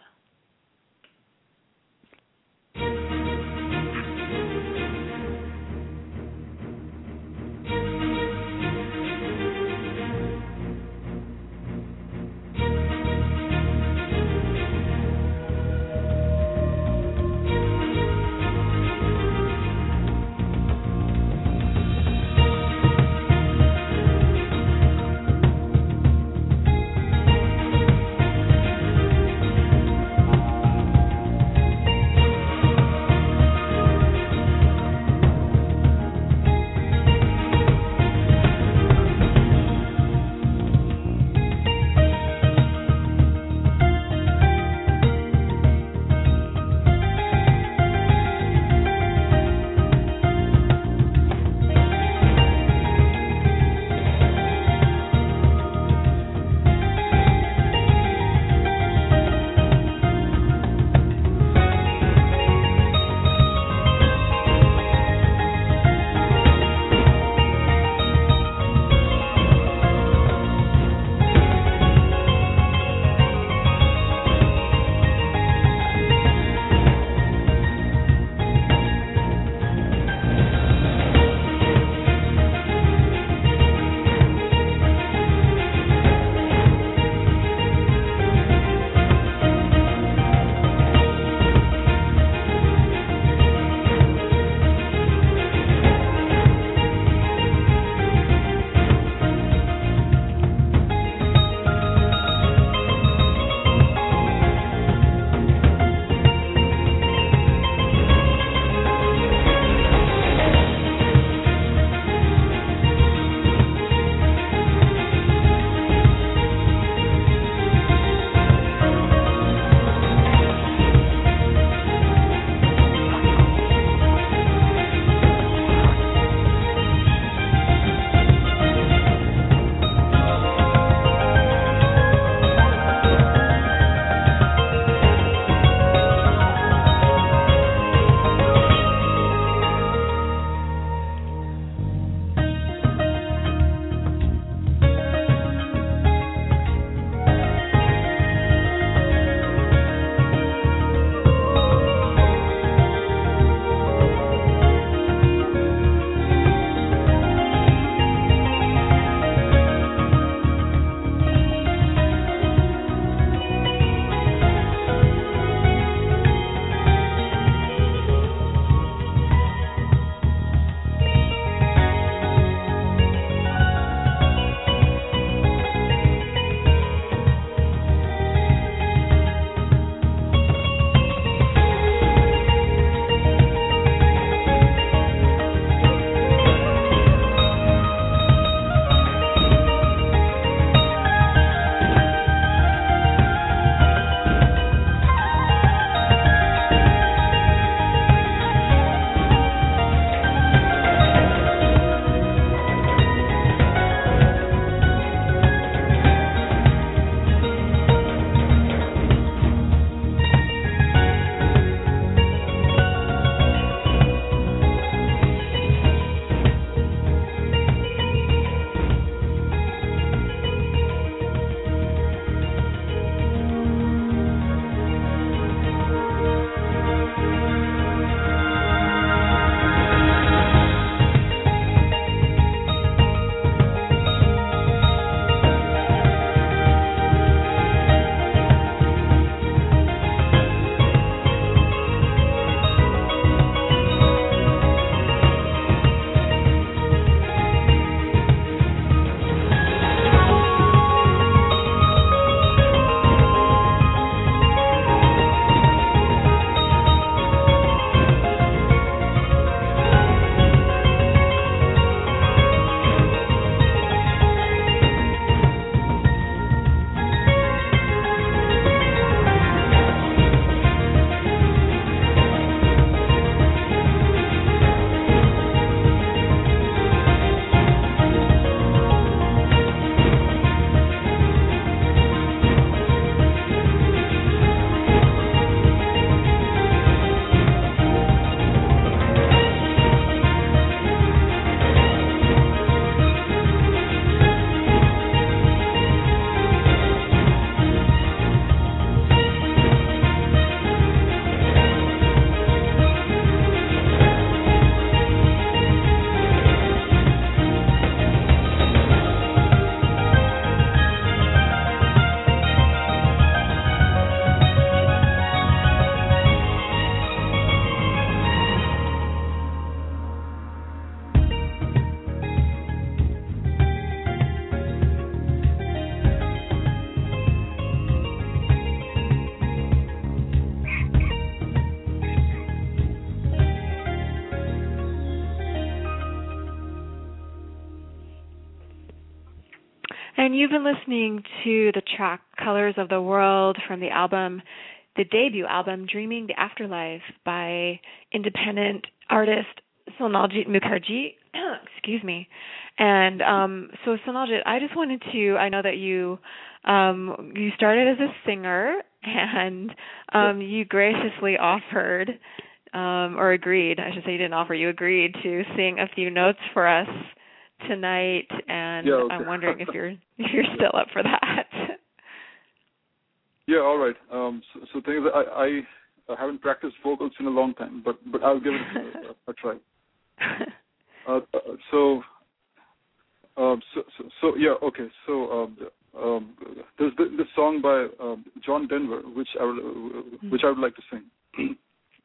And you've been listening to the track Colors of the World from the album, the debut album, Dreaming the Afterlife by independent artist Sonaljeet Mukherjee. Excuse me. And um, so Sonaljeet, I just wanted to, I know that you um, you started as a singer and um, you graciously offered, um, or agreed, I should say you didn't offer, you agreed to sing a few notes for us tonight, and yeah, okay. I'm wondering if you're if you're still up for that. Yeah, all right. Um, so, so thing is, I, I haven't practiced vocals in a long time, but but I'll give it a, a try. Uh, so, um, so, so, so, yeah, okay. So, um, um, there's this song by um, John Denver, which I would, uh, which I would like to sing.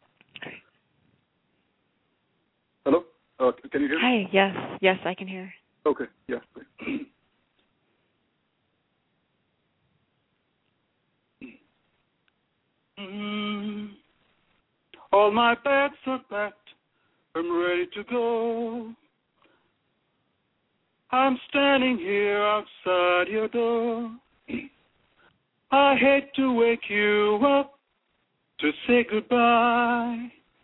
Hello, uh, can you hear me? Hi. Yes, yes, I can hear. Okay. Yeah. Mm. All my bags are packed. I'm ready to go. I'm standing here outside your door. I hate to wake you up to say goodbye.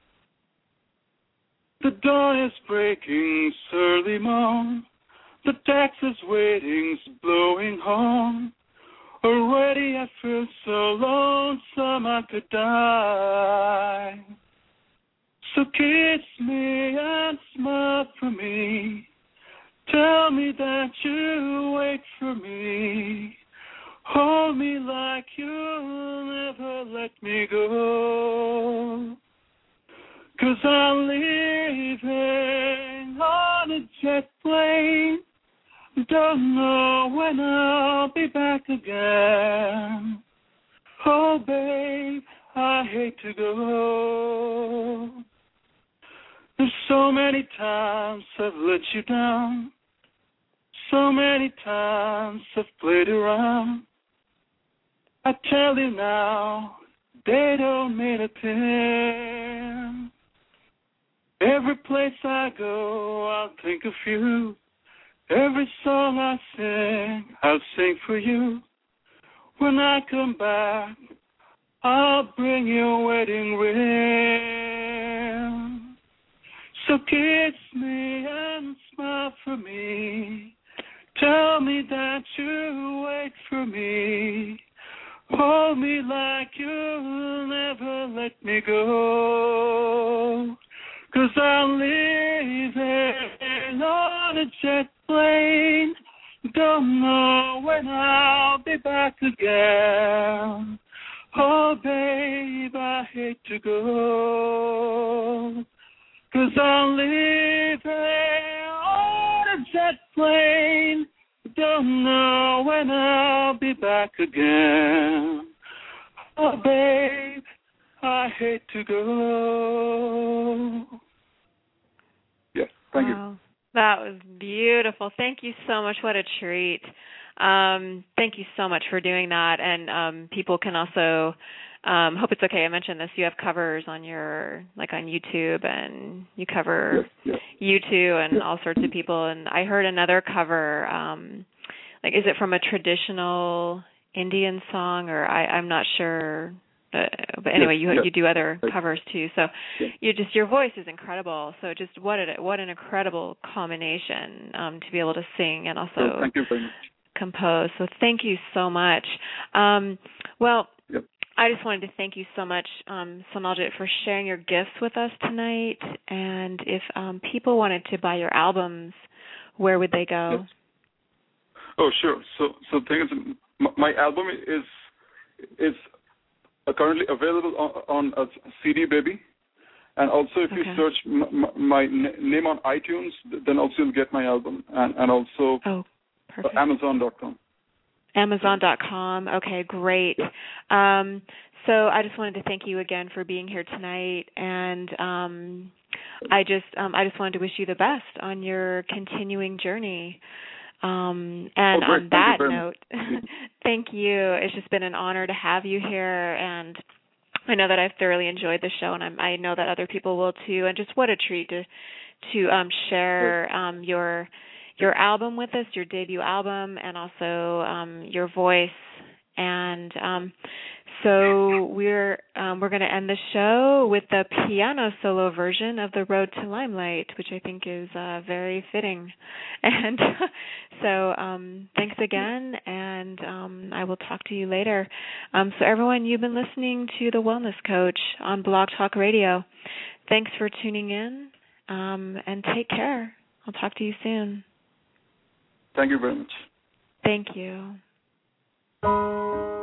The dawn is breaking, it's early morn. The taxi's waiting, it's blowing home. Already I feel so lonesome I could die. So kiss me and smile for me. Tell me that you wait for me. Hold me like you'll never let me go. 'Cause I'm leaving on a jet plane. Don't know when I'll be back again. Oh, babe, I hate to go. There's so many times I've let you down. So many times I've played around. I tell you now, they don't mean a thing. Every place I go, I'll think of you. Every song I sing, I'll sing for you. When I come back, I'll bring you a wedding ring. So kiss me and smile for me. Tell me that you wait for me. Hold me like you'll never let me go. 'Cause I'm leaving on a jet plane. Don't know when I'll be back again. Oh, babe, I hate to go. 'Cause I'm leaving on a jet plane. Don't know when I'll be back again. Oh, babe, I hate to go. Yeah, thank wow. you. That was beautiful. Thank you so much. What a treat. Um, thank you so much for doing that. And um, people can also, um, hope it's okay, I mentioned this, you have covers on your, like on YouTube, and you cover yes, yes. U two and yes. all sorts of people. And I heard another cover, um, like, is it from a traditional Indian song, or I, I'm not sure. Uh, but anyway, yes, you yes. you do other yes. covers too. So yes. you just your voice is incredible. So just what a, what an incredible combination um, to be able to sing and also oh, thank you very much. compose. So thank you so much. Um, well, yep. I just wanted to thank you so much, um, Sonaljeet, for sharing your gifts with us tonight. And if um, people wanted to buy your albums, where would they go? Yes. Oh, sure. So, so the thing is, my, my album is is uh, currently available on, on a C D Baby, and also if okay. you search m- m- my n- name on iTunes, then also you'll get my album, and, and also oh, perfect. uh, Amazon dot com. Amazon dot com. Okay, great. Yeah. Um, so I just wanted to thank you again for being here tonight, and um, I just um, I just wanted to wish you the best on your continuing journey. Um, and oh, on that thank note, thank you. It's just been an honor to have you here, and I know that I've thoroughly enjoyed the show, and I'm, I know that other people will too. And just what a treat to to um, share um, your your album with us, your debut album, and also um, your voice. And um, so we're um, we're going to end the show with the piano solo version of The Road to Limelight, which I think is uh, very fitting. And so um, thanks again, and um, I will talk to you later. Um, so everyone, you've been listening to The Wellness Coach on Blog Talk Radio. Thanks for tuning in, um, and take care. I'll talk to you soon. Thank you very much. Thank you.